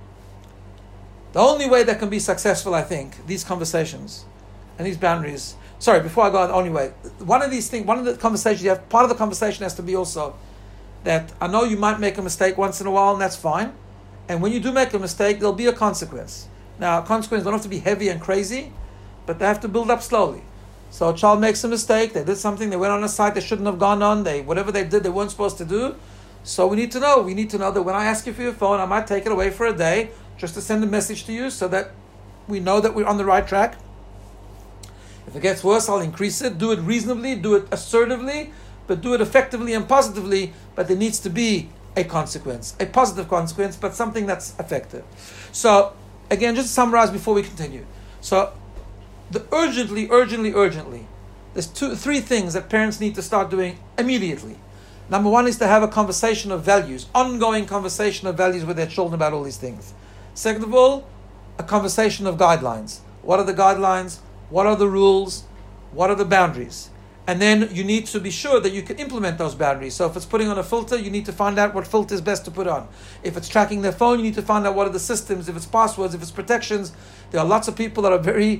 the only way that can be successful, I think, these conversations and these boundaries. Sorry, before I go on, the only way. One of these things, one of the conversations you have, part of the conversation has to be also that I know you might make a mistake once in a while, and that's fine. And when you do make a mistake, there'll be a consequence. Now, consequences don't have to be heavy and crazy, but they have to build up slowly. So a child makes a mistake, they did something, they went on a site they shouldn't have gone on, they whatever they did they weren't supposed to do. So we need to know, we need to know that when I ask you for your phone, I might take it away for a day just to send a message to you so that we know that we're on the right track. If it gets worse, I'll increase it. Do it reasonably, do it assertively, but do it effectively and positively, but there needs to be a consequence, a positive consequence, but something that's effective. So, again, just to summarize before we continue. So, the urgently, urgently, urgently, there's two, three things that parents need to start doing immediately. Number one is to have a conversation of values, ongoing conversation of values with their children about all these things. Second of all, a conversation of guidelines. What are the guidelines? What are the rules? What are the boundaries? And then you need to be sure that you can implement those boundaries. So if it's putting on a filter, you need to find out what filter is best to put on. If it's tracking their phone, you need to find out what are the systems, if it's passwords, if it's protections. There are lots of people that are very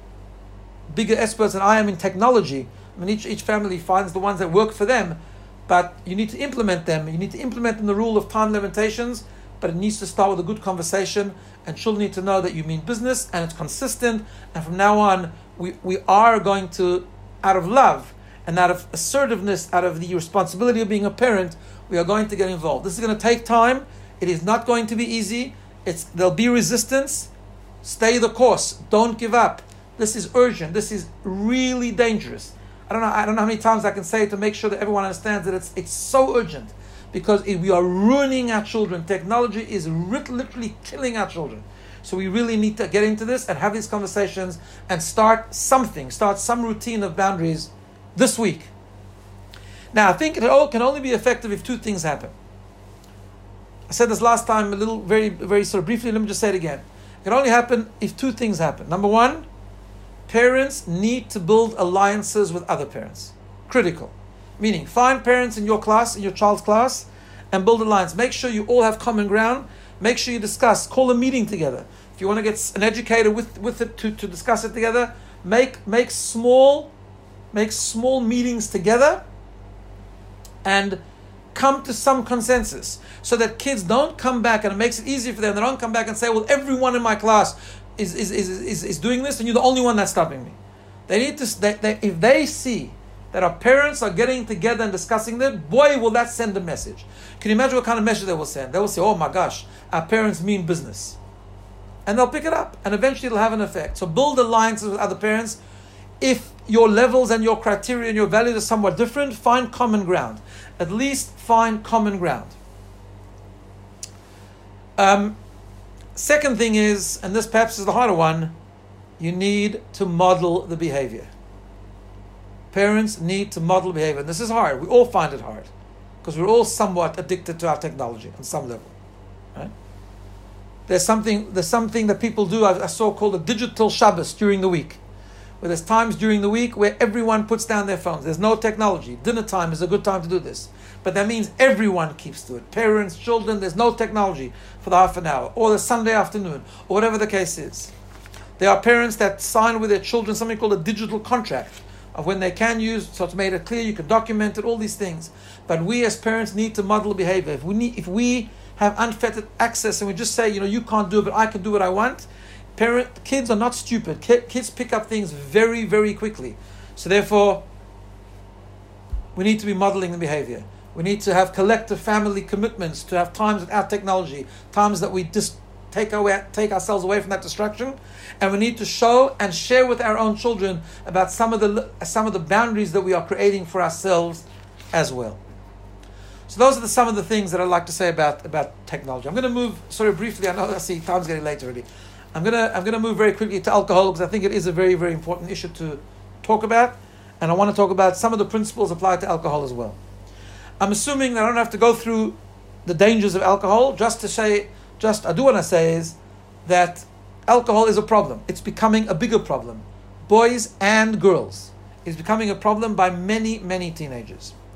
bigger experts than I am in technology. I mean, each, each family finds the ones that work for them, but you need to implement them. You need to implement them the rule of time limitations, but it needs to start with a good conversation, and children need to know that you mean business and it's consistent, and from now on, we, we are going to, out of love and out of assertiveness, out of the responsibility of being a parent, we are going to get involved. This is going to take time. It is not going to be easy. It's there'll be resistance. Stay the course. Don't give up. This is urgent. This is really dangerous. I don't know. I don't know how many times I can say it to make sure that everyone understands that it's it's so urgent, because if we are ruining our children. Technology is literally killing our children. So we really need to get into this and have these conversations and start something, start some routine of boundaries this week. Now, I think it all can only be effective if two things happen. I said this last time a little, very, very sort of briefly. Let me just say it again. It can only happen if two things happen. Number one, parents need to build alliances with other parents. Critical. Meaning, find parents in your class, in your child's class, and build alliance. Make sure you all have common ground. Make sure you discuss. Call a meeting together. If you want to get an educator with, with it to, to discuss it together, make make small make small meetings together and come to some consensus so that kids don't come back, and it makes it easier for them. They don't come back and say, well, everyone in my class is is, is, is, is doing this and you're the only one that's stopping me. They need to, they, they, if they see that our parents are getting together and discussing that, boy, will that send a message. Can you imagine what kind of message they will send? They will say, oh my gosh, our parents mean business. And they'll pick it up, and eventually it'll have an effect. So build alliances with other parents. If your levels and your criteria and your values are somewhat different, find common ground. At least find common ground. Um, second thing is, and this perhaps is the harder one, you need to model the behavior. Parents need to model behavior. And this is hard. We all find it hard, because we're all somewhat addicted to our technology on some level. Right? There's something there's something that people do, I, I saw called a digital Shabbos during the week. Where there's times during the week where everyone puts down their phones. There's no technology. Dinner time is a good time to do this. But that means everyone keeps to it. Parents, children, there's no technology for the half an hour. Or the Sunday afternoon. Or whatever the case is. There are parents that sign with their children something called a digital contract of when they can use, so it's made it clear, you can document it, all these things. But we as parents need to model behavior. If we need, if we have unfettered access and we just say, you know, you can't do it, but I can do what I want, Parent, kids are not stupid. Kids pick up things very, very quickly. So therefore, we need to be modeling the behavior. We need to have collective family commitments, to have times without technology, times that we just take away, take ourselves away from that distraction, and we need to show and share with our own children about some of the some of the boundaries that we are creating for ourselves as well. So those are the, some of the things that I'd like to say about, about technology. I'm going to move, sorry, briefly. I know I see time's getting late already. I'm gonna I'm gonna move very quickly to alcohol, because I think it is a very, very important issue to talk about, and I want to talk about some of the principles applied to alcohol as well. I'm assuming that I don't have to go through the dangers of alcohol. Just to say, just I do want to say is that alcohol is a problem. It's becoming a bigger problem, boys and girls. It's becoming a problem by many, many teenagers.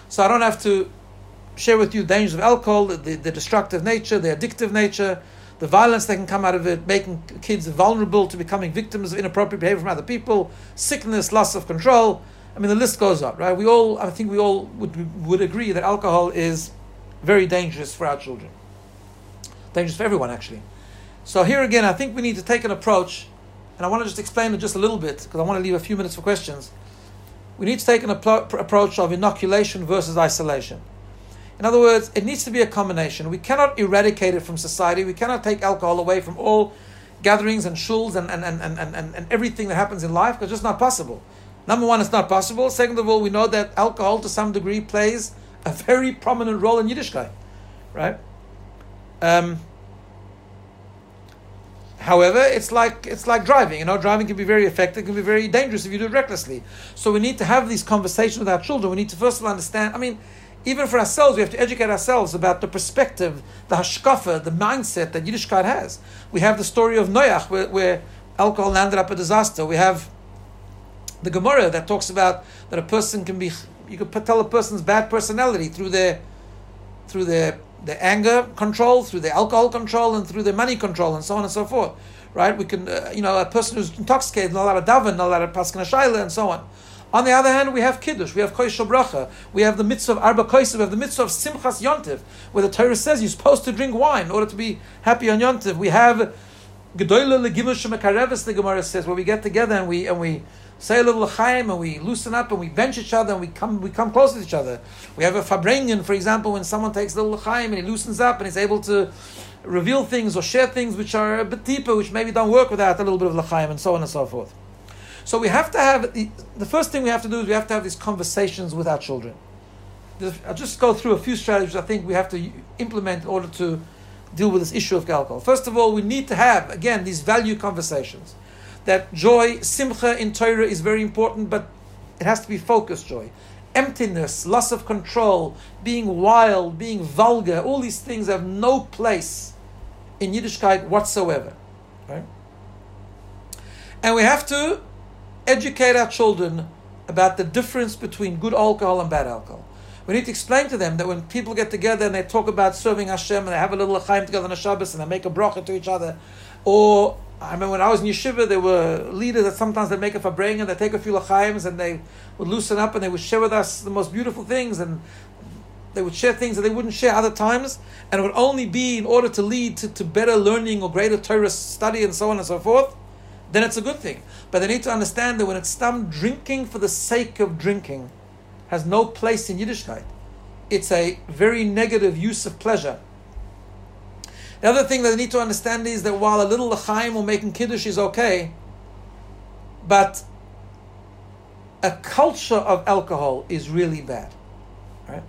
So I don't have to share with you the dangers of alcohol, the, the, the destructive nature, the addictive nature, the violence that can come out of it, making kids vulnerable to becoming victims of inappropriate behavior from other people, sickness, loss of control. I mean, the list goes on, right? We all, I think we all would would agree that alcohol is very dangerous for our children. Dangerous for everyone, actually. So here again, I think we need to take an approach, and I want to just explain it just a little bit, because I want to leave a few minutes for questions. We need to take an appro- approach of inoculation versus isolation. In other words, it needs to be a combination. We cannot eradicate it from society. We cannot take alcohol away from all gatherings and shuls and, and, and, and, and, and everything that happens in life, because it's just not possible. Number one, it's not possible. Second of all, we know that alcohol to some degree plays a very prominent role in Yiddishkeit, right? Um, however, it's like it's like driving. You know, driving can be very effective, can be very dangerous if you do it recklessly. So we need to have these conversations with our children. We need to first of all understand, I mean, even for ourselves, we have to educate ourselves about the perspective, the hashkafa, the mindset that Yiddishkeit has. We have the story of Noach, where, where alcohol landed up a disaster. We have the Gemara that talks about that a person can be, you could tell a person's bad personality through their, through their, their anger control, through their alcohol control, and through their money control, and so on and so forth. Right? We can, uh, you know, a person who's intoxicated, not allowed to daven, not allowed to paskin shayla, and so on. On the other hand, we have Kiddush, we have Kodesh Bracha, we have the mitzvah of Arba Kosev, we have the mitzvah of Simchas Yontiv, where the Torah says you're supposed to drink wine in order to be happy on Yontiv. We have Gedoyle Legimush Mekareves, the Gemara says, where we get together and we and we say a little l'chaim and we loosen up and we bench each other and we come we come close to each other. We have a Fabrengen, for example, when someone takes a little l'chaim and he loosens up and he's able to reveal things or share things which are a bit deeper, which maybe don't work without a little bit of l'chaim, and so on and so forth. So we have to have, the, the first thing we have to do is we have to have these conversations with our children. I'll just go through a few strategies I think we have to implement in order to deal with this issue of alcohol. First of all, we need to have, again, these value conversations. That joy, simcha in Torah is very important, but it has to be focused joy. Emptiness, loss of control, being wild, being vulgar, all these things have no place in Yiddishkeit whatsoever. Right? And we have to educate our children about the difference between good alcohol and bad alcohol. We need to explain to them that when people get together and they talk about serving Hashem and they have a little l'chaim together on a Shabbos and they make a bracha to each other, or I remember when I was in yeshiva, there were leaders that sometimes they make a fabring and they take a few l'chaims and they would loosen up and they would share with us the most beautiful things, and they would share things that they wouldn't share other times, and it would only be in order to lead to, to better learning or greater Torah study and so on and so forth. Then it's a good thing. But they need to understand that when it's stam drinking for the sake of drinking has no place in Yiddishkeit. It's a very negative use of pleasure. The other thing that they need to understand is that while a little l'chaim or making kiddush is okay, but a culture of alcohol is really bad. Right?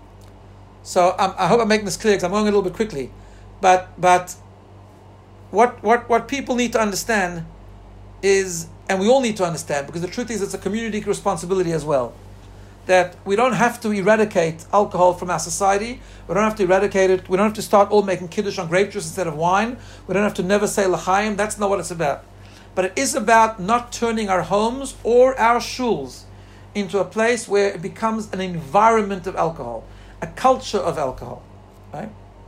So um, I hope I'm making this clear because I'm going a little bit quickly. But but what what what people need to understand is, and we all need to understand, because the truth is it's a community responsibility as well, that we don't have to eradicate alcohol from our society. We don't have to eradicate it. We don't have to start all making kiddush on grape juice instead of wine. We don't have to never say l'chaim. That's not what it's about. But it is about not turning our homes or our shuls into a place where it becomes an environment of alcohol, a culture of alcohol, right?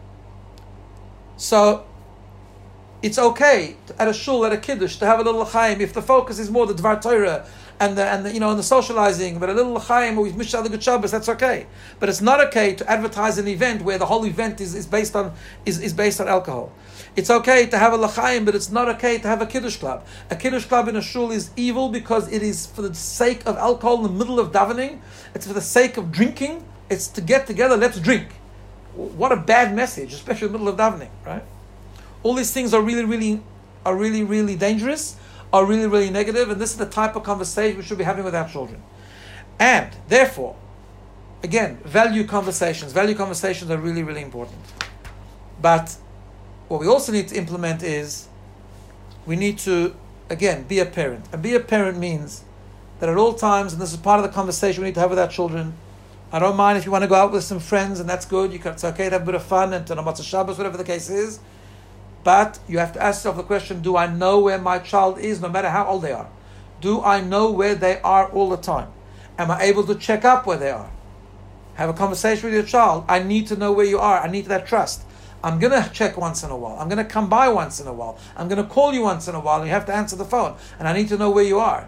So it's okay to, at a shul, at a kiddush, to have a little l'chaim if the focus is more the Dvar Torah and the and the, you know, and the socializing. But a little l'chaim or we've missed other good Shabbos, that's okay. But it's not okay to advertise an event where the whole event is, is based on is, is based on alcohol. It's okay to have a l'chaim, but it's not okay to have a kiddush club. A kiddush club in a shul is evil because it is for the sake of alcohol in the middle of davening. It's for the sake of drinking. It's to get together, let's drink. What a bad message, especially in the middle of davening, right? All these things are really, really, are really, really dangerous, are really, really negative, and this is the type of conversation we should be having with our children. And therefore, again, value conversations. Value conversations are really, really important. But what we also need to implement is we need to, again, be a parent. And be a parent means that at all times, and this is part of the conversation we need to have with our children, I don't mind if you want to go out with some friends, and that's good. You can, it's okay to have a bit of fun and to know Motzei Shabbos, whatever the case is. But you have to ask yourself the question, do I know where my child is, no matter how old they are? Do I know where they are all the time? Am I able to check up where they are? Have a conversation with your child. I need to know where you are. I need that trust. I'm going to check once in a while. I'm going to come by once in a while. I'm going to call you once in a while and you have to answer the phone. And I need to know where you are.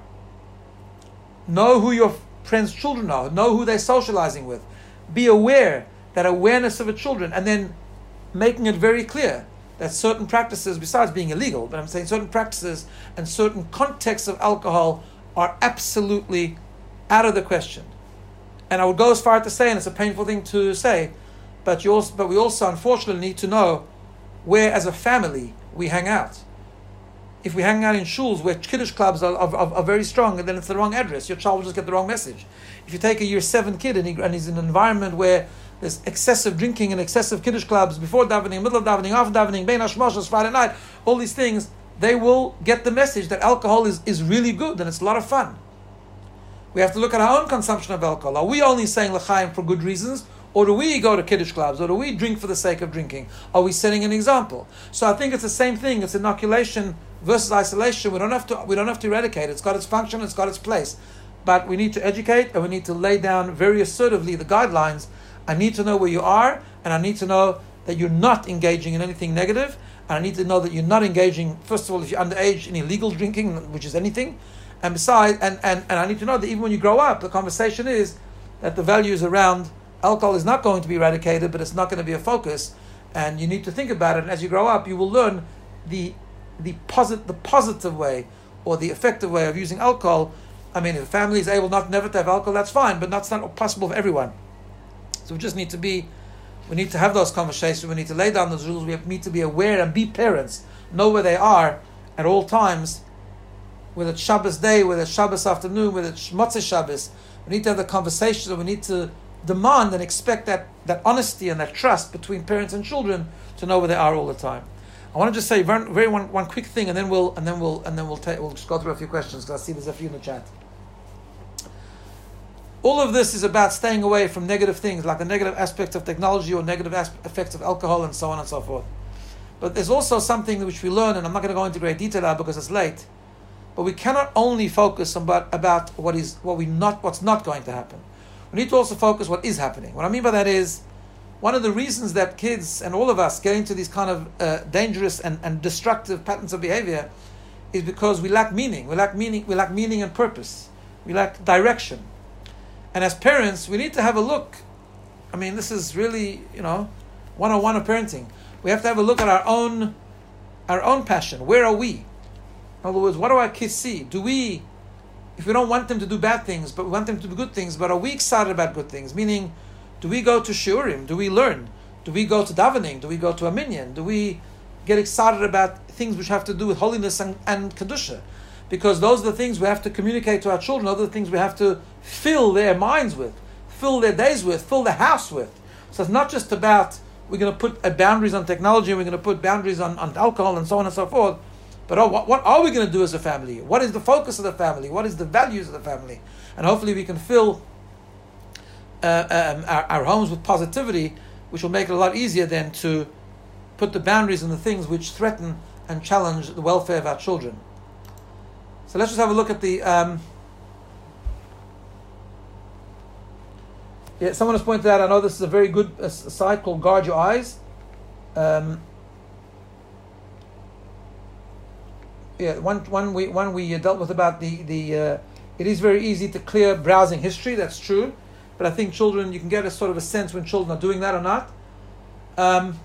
Know who your friends' children are. Know who they're socializing with. Be aware, that awareness of the children, and then making it very clear that certain practices, besides being illegal, but I'm saying certain practices and certain contexts of alcohol are absolutely out of the question. And I would go as far to say, and it's a painful thing to say, but you also, but we also unfortunately need to know where, as a family, we hang out. If we hang out in shuls where kiddush clubs are, are, are very strong, then it's the wrong address. Your child will just get the wrong message. If you take a year seven kid and, he, and he's in an environment where there's excessive drinking and excessive kiddush clubs before davening, middle of davening, after davening, bein hashmashos, Friday night, all these things, they will get the message that alcohol is, is really good and it's a lot of fun. We have to look at our own consumption of alcohol. Are we only saying l'chaim for good reasons? Or do we go to kiddush clubs? Or do we drink for the sake of drinking? Are we setting an example? So I think it's the same thing. It's inoculation versus isolation. We don't have to we don't have to eradicate it. It's got its function, it's got its place. But we need to educate and we need to lay down very assertively the guidelines. I need to know where you are, and I need to know that you're not engaging in anything negative. And I need to know that you're not engaging, first of all, if you're underage, in illegal drinking, which is anything. And besides, and, and, and I need to know that even when you grow up, the conversation is that the values around alcohol is not going to be eradicated, but it's not going to be a focus. And you need to think about it. And as you grow up, you will learn the the posit- the positive way or the effective way of using alcohol. I mean, if a family is able not never to have alcohol, that's fine, but that's not possible for everyone. So we just need to be, we need to have those conversations. We need to lay down those rules. We need to be aware and be parents, know where they are at all times. Whether it's Shabbos day, whether it's Shabbos afternoon, whether it's Motzei Shabbos, we need to have the conversation. We need to demand and expect that, that honesty and that trust between parents and children to know where they are all the time. I want to just say very, very one, one quick thing, and then we'll and then we'll and then we'll take we'll just go through a few questions because I see there's a few in the chat. All of this is about staying away from negative things like the negative aspects of technology or negative asp- effects of alcohol and so on and so forth. But there's also something which we learn, and I'm not going to go into great detail now because it's late. But we cannot only focus on about, about what is what we not what's not going to happen. We need to also focus what is happening. What I mean by that is, one of the reasons that kids and all of us get into these kind of uh, dangerous and, and destructive patterns of behavior is because we lack meaning. We lack meaning. We lack meaning and purpose. We lack direction. And as parents, we need to have a look. I mean, this is really, you know, one-on-one of parenting. We have to have a look at our own, our own passion. Where are we? In other words, what do our kids see? Do we, if we don't want them to do bad things, but we want them to do good things, but are we excited about good things? Meaning, do we go to shiurim? Do we learn? Do we go to davening? Do we go to a minyan? Do we get excited about things which have to do with holiness and, and kedusha? Because those are the things we have to communicate to our children. Those are the things we have to fill their minds with, fill their days with, fill the house with. So it's not just about we're going to put uh, boundaries on technology, we're going to put boundaries on, on alcohol and so on and so forth. But oh, what, what are we going to do as a family? What is the focus of the family? What is the values of the family? And hopefully we can fill uh, um, our, our homes with positivity, which will make it a lot easier then to put the boundaries on the things which threaten and challenge the welfare of our children. So let's just have a look at the... Um, yeah, someone has pointed out, I know this is a very good uh, site called Guard Your Eyes. Um, Yeah, one one we one we dealt with about the the. Uh, it is very easy to clear browsing history. That's true, but I think children, you can get a sort of a sense when children are doing that or not. Um,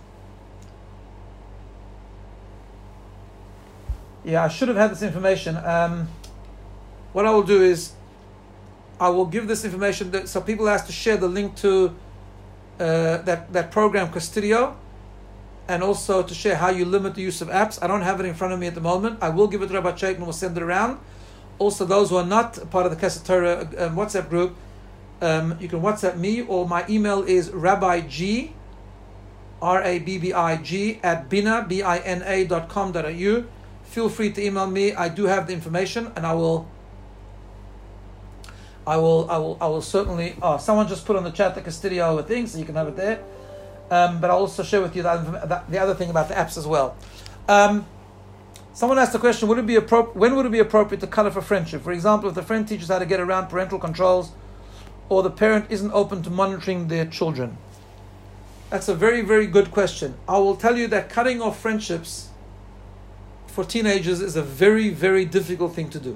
yeah, I should have had this information. Um, what I will do is, I will give this information that, so people ask to share the link to uh, that that program Custodio. And also to share how you limit the use of apps. I don't have it in front of me at the moment. I will give it to Rabbi Chait and we'll send it around. Also, those who are not part of the Kesed Torah um, WhatsApp group, um, you can WhatsApp me, or my email is rabbig, R A B B I G, at bina, B I N A dot com dot A U. Feel free to email me. I do have the information, and I will, I will, I will, I will certainly. Oh, someone just put on the chat the Custodio thing, so you can have it there. Um, but I'll also share with you that, the other thing about the apps as well. Um, someone asked the question: Would it be appro- when would it be appropriate to color for friendship? For example, if the friend teaches how to get around parental controls, or the parent isn't open to monitoring their children? That's a very, very good question. I will tell you that cutting off friendships for teenagers is a very, very difficult thing to do.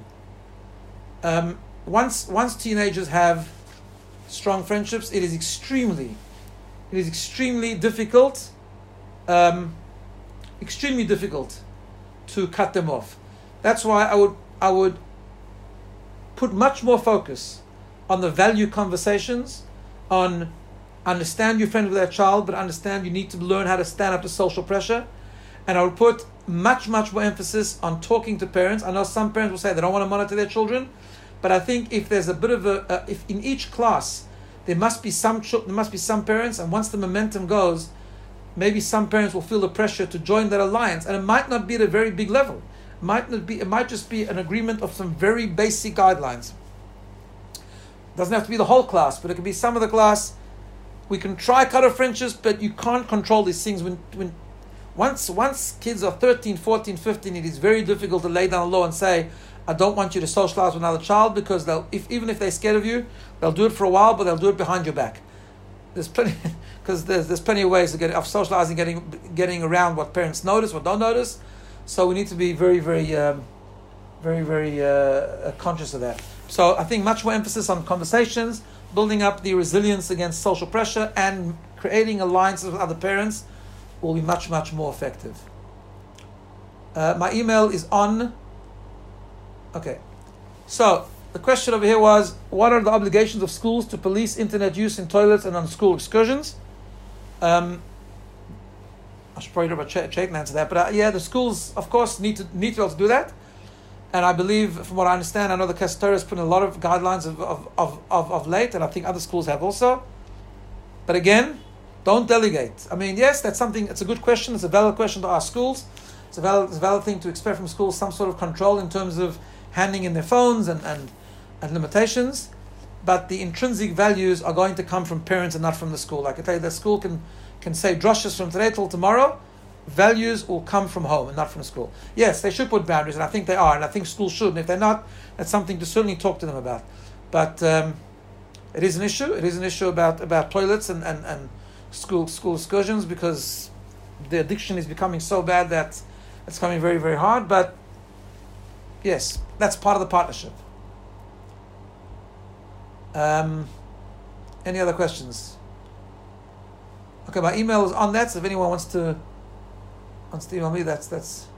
Um, once, once teenagers have strong friendships, it is extremely, it is extremely difficult, um, extremely difficult to cut them off. That's why I would, I would put much more focus on the value conversations, on understand you're friends with that child, but understand you need to learn how to stand up to social pressure. And I would put much, much more emphasis on talking to parents. I know some parents will say they don't want to monitor their children, but I think if there's a bit of a, uh, if in each class there must be some, ch- there must be some parents, and once the momentum goes, maybe some parents will feel the pressure to join that alliance, and it might not be at a very big level. It might not be. It might just be an agreement of some very basic guidelines. It doesn't have to be the whole class, but it can be some of the class. We can try cut off friendships, but you can't control these things. When, when once once kids are thirteen, fourteen, fifteen, it is very difficult to lay down the law and say, I don't want you to socialize with another child, because they'll, if even if they're scared of you, they'll do it for a while, but they'll do it behind your back. There's plenty, because there's there's plenty of ways to get of socializing, getting getting around what parents notice or don't notice. So we need to be very, very, um, very, very uh, conscious of that. So I think much more emphasis on conversations, building up the resilience against social pressure, and creating alliances with other parents will be much, much more effective. Uh, my email is on. Okay. So the question over here was, what are the obligations of schools to police internet use in toilets and on school excursions? Um, I should probably do a check and answer that. But uh, yeah, the schools, of course, need to need to be able to do that. And I believe, from what I understand, I know the Kestora has put in a lot of guidelines of, of, of, of, of late, and I think other schools have also. But again, don't delegate. I mean, yes, that's something, it's a good question. It's a valid question to ask schools. It's a valid, it's a valid thing to expect from schools, some sort of control in terms of handing in their phones and, and, and limitations. But the intrinsic values are going to come from parents and not from the school. Like I tell you, the school can, can say drushes from today till tomorrow. Values will come from home and not from school. Yes, they should put boundaries, and I think they are, and I think schools should. And if they're not, that's something to certainly talk to them about. But um, it is an issue. It is an issue about, about toilets and, and, and school school excursions, because the addiction is becoming so bad that it's coming very, very hard. But yes, that's part of the partnership. Um, any other questions? Okay, my email is on that, so if anyone wants to wants to email me, that's that's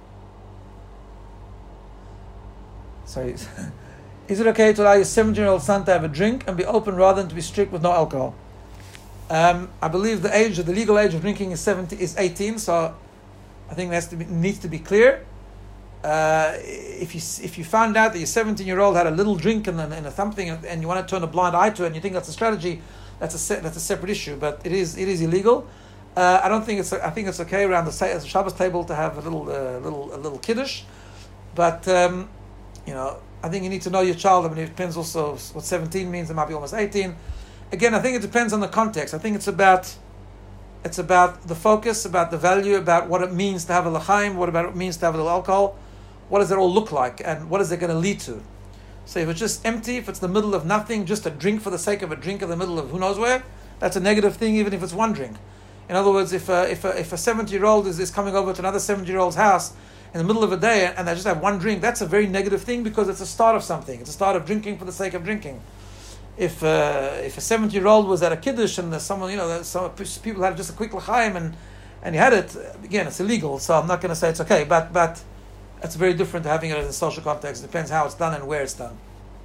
sorry. Is it okay to allow your seventeen-year-old son to have a drink and be open rather than to be strict with no alcohol? Um, I believe the age, the legal age of drinking is seventeen, is eighteen, so I think that has to be, needs to be clear. Uh, if you if you found out that your seventeen-year-old had a little drink and, and a something, and you want to turn a blind eye to it, and you think that's a strategy, that's a se- that's a separate issue. But it is it is illegal. Uh, I don't think it's I think it's okay around the Shabbos table to have a little uh, little a little kiddush, but um, you know, I think you need to know your child. I mean, it depends also what seventeen means. It might be almost eighteen. Again, I think it depends on the context. I think it's about it's about the focus, about the value, about what it means to have a l'chaim, what about it means to have a little alcohol. What does it all look like, and what is it going to lead to? So if it's just empty, if it's the middle of nothing, just a drink for the sake of a drink in the middle of who knows where, that's a negative thing, even if it's one drink. In other words, if a, if a, if a seventy-year-old is, is coming over to another seventy-year-old's house in the middle of a day and they just have one drink, that's a very negative thing, because it's a start of something. It's a start of drinking for the sake of drinking. If uh, if a seventy-year-old was at a kiddush and there's someone, you know, there's some people had just a quick l'chaim and and he had it, again, it's illegal. So I'm not going to say it's okay, but but it's very different to having it in a social context. It depends how it's done and where it's done.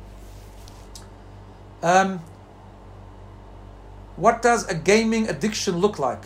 Um, what does a gaming addiction look like?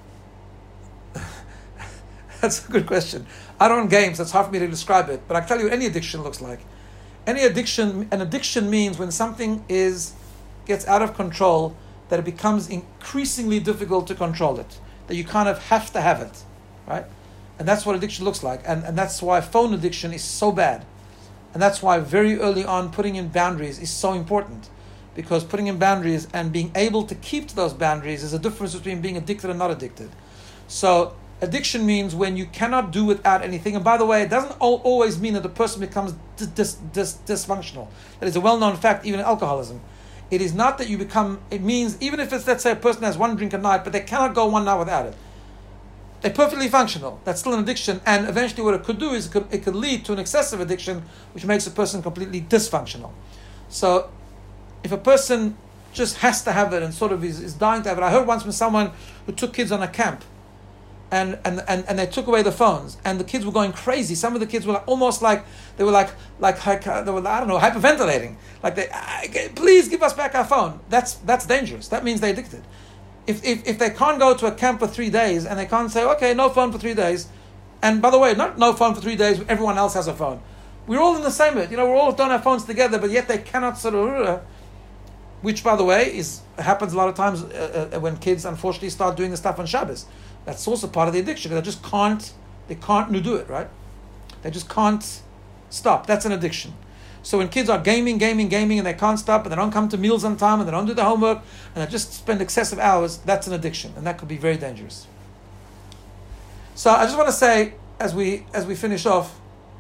That's a good question. I don't game, so it's hard for me to describe it. But I can tell you what any addiction looks like. Any addiction, an addiction means when something is gets out of control, that it becomes increasingly difficult to control it. That you kind of have to have it, right? And that's what addiction looks like. And, and that's why phone addiction is so bad. And that's why very early on putting in boundaries is so important. Because putting in boundaries and being able to keep to those boundaries is a difference between being addicted and not addicted. So addiction means when you cannot do without anything. And by the way, it doesn't al- always mean that the person becomes dis- dis- dis- dysfunctional. That is a well-known fact, even in alcoholism. It is not that you become, it means, even if it's, let's say, a person has one drink a night, but they cannot go one night without it. They're perfectly functional. That's still an addiction. And eventually what it could do is it could, it could lead to an excessive addiction, which makes a person completely dysfunctional. So if a person just has to have it and sort of is, is dying to have it. I heard once from someone who took kids on a camp, and, and, and, and they took away the phones, and the kids were going crazy. Some of the kids were like, almost like, they were like, like they were, I don't know, hyperventilating. Like, they, please give us back our phone. That's that's dangerous. That means they're addicted. If, if if they can't go to a camp for three days and they can't say, okay, no phone for three days, and by the way, not no phone for three days, everyone else has a phone. We're all in the same boat. You know, we all don't have phones together, but yet they cannot sort of, which, by the way, is happens a lot of times uh, uh, when kids, unfortunately, start doing the stuff on Shabbos. That's also part of the addiction. They just can't, they can't do it, right? They just can't stop. That's an addiction. So when kids are gaming, gaming, gaming, and they can't stop, and they don't come to meals on time, and they don't do the homework, and they just spend excessive hours, that's an addiction, and that could be very dangerous. So I just want to say, as we as we finish off,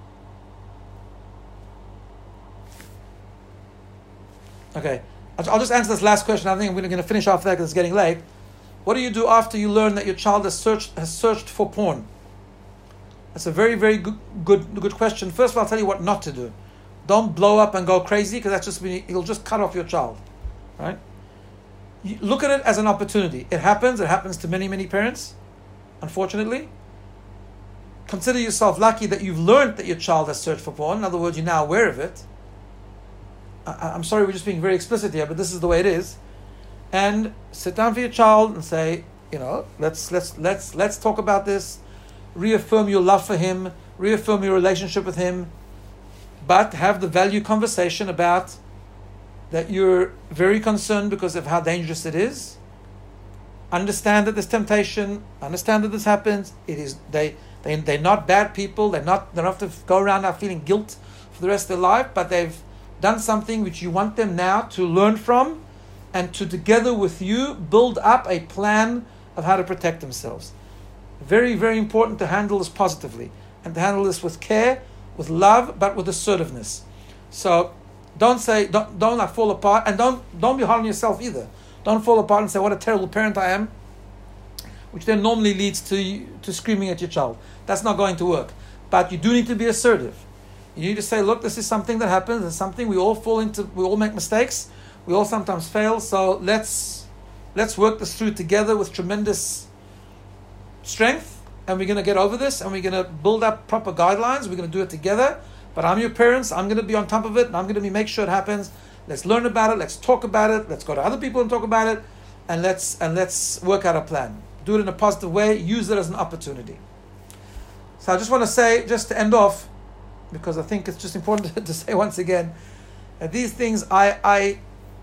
okay, I'll just answer this last question. I think we're going to finish off there because it's getting late. What do you do after you learn that your child has searched has searched for porn? That's a very, very good good, good question. First of all, I'll tell you what not to do. Don't blow up and go crazy, because that's just it'll just cut off your child, right? You look at it as an opportunity. It happens. It happens to many, many parents, unfortunately. Consider yourself lucky that you've learned that your child has searched for porn. In other words, you're now aware of it. I, I'm sorry, we're just being very explicit here, but this is the way it is. And sit down for your child and say, you know, let's let's let's let's talk about this. Reaffirm your love for him. Reaffirm your relationship with him. But have the value conversation about that you're very concerned because of how dangerous it is. Understand that there's temptation. Understand that this happens. It is they they they're not bad people. They're not they don't have to go around now feeling guilt for the rest of their life. But they've done something which you want them now to learn from, and to together with you build up a plan of how to protect themselves. Very, very important to handle this positively and to handle this with care, with love, but with assertiveness. So don't say, don't don't like fall apart, and don't don't be hard on yourself either. Don't fall apart and say, what a terrible parent I am, which then normally leads to to screaming at your child. That's not going to work. But you do need to be assertive. You need to say, look, this is something that happens. It's something we all fall into. We all make mistakes. We all sometimes fail. So let's let's work this through together with tremendous strength, and we're going to get over this, and we're going to build up proper guidelines. We're going to do it together. But I'm your parents. I'm going to be on top of it, and I'm going to be make sure it happens. Let's learn about it. Let's talk about it. Let's go to other people and talk about it, and let's and let's work out a plan. Do it in a positive way. Use it as an opportunity. So I just want to say, just to end off, because I think it's just important to, to say once again, that these things I I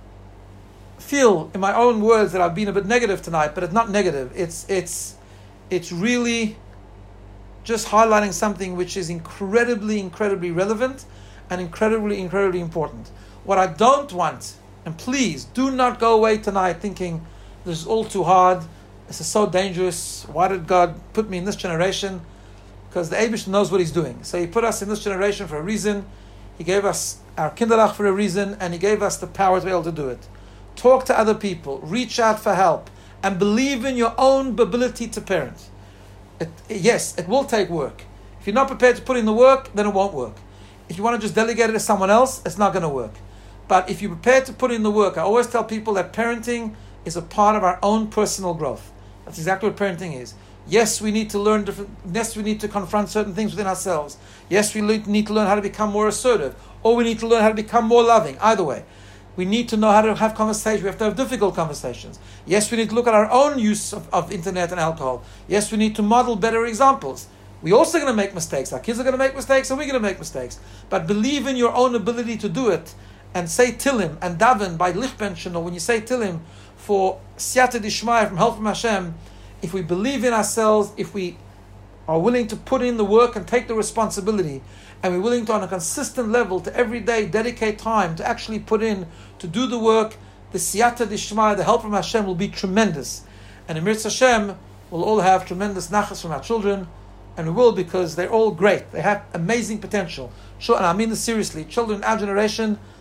feel in my own words that I've been a bit negative tonight, but it's not negative. It's it's it's really just highlighting something which is incredibly, incredibly relevant and incredibly, incredibly important. What I don't want, and please do not go away tonight thinking this is all too hard, this is so dangerous, why did God put me in this generation? Because the Eibush knows what he's doing. So he put us in this generation for a reason. He gave us our kinderach for a reason, and he gave us the power to be able to do it. Talk to other people, reach out for help, and believe in your own ability to parent. It, yes, it will take work. If you're not prepared to put in the work, then it won't work. If you want to just delegate it to someone else, it's not going to work. But if you're prepared to put in the work, I always tell people that parenting is a part of our own personal growth. That's exactly what parenting is. Yes, we need to learn different, yes, we need to confront certain things within ourselves. Yes, we need to learn how to become more assertive, or we need to learn how to become more loving. Either way. We need to know how to have conversations. We have to have difficult conversations. Yes, we need to look at our own use of, of internet and alcohol. Yes, we need to model better examples. We're also going to make mistakes. Our kids are going to make mistakes, and we're going to make mistakes. But believe in your own ability to do it, and say Tilim and daven by Lichbenchen, or when you say Tilim for Siyata Dishmaya, from help from Hashem. If we believe in ourselves, if we are willing to put in the work and take the responsibility, and we're willing to, on a consistent level, to every day dedicate time to actually put in, to do the work, the Siyata Dishmaya, the help from Hashem will be tremendous. And in Mirz Hashem, we'll all have tremendous nachas from our children, and we will, because they're all great. They have amazing potential. Sure, and I mean this seriously. Children in our generation,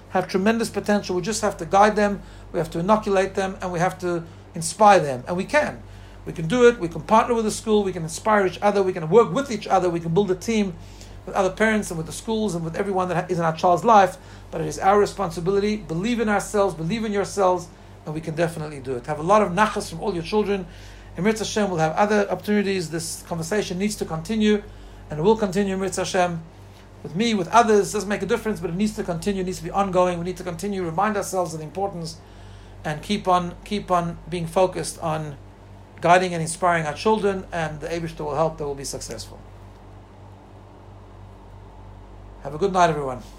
have tremendous potential. We just have to guide them, we have to inoculate them, and we have to inspire them. And we can. We can do it, we can partner with the school, we can inspire each other, we can work with each other, we can build a team with other parents and with the schools and with everyone that is in our child's life. But it is our responsibility. Believe in ourselves, believe in yourselves, and we can definitely do it. Have a lot of nachas from all your children. And Mirz Hashem will have other opportunities. This conversation needs to continue, and it will continue, Mirz Hashem. With me, with others, doesn't make a difference, but it needs to continue, it needs to be ongoing. We need to continue, remind ourselves of the importance, and keep on keep on being focused on guiding and inspiring our children, and the Eibishter will help, they will be successful. Have a good night, everyone.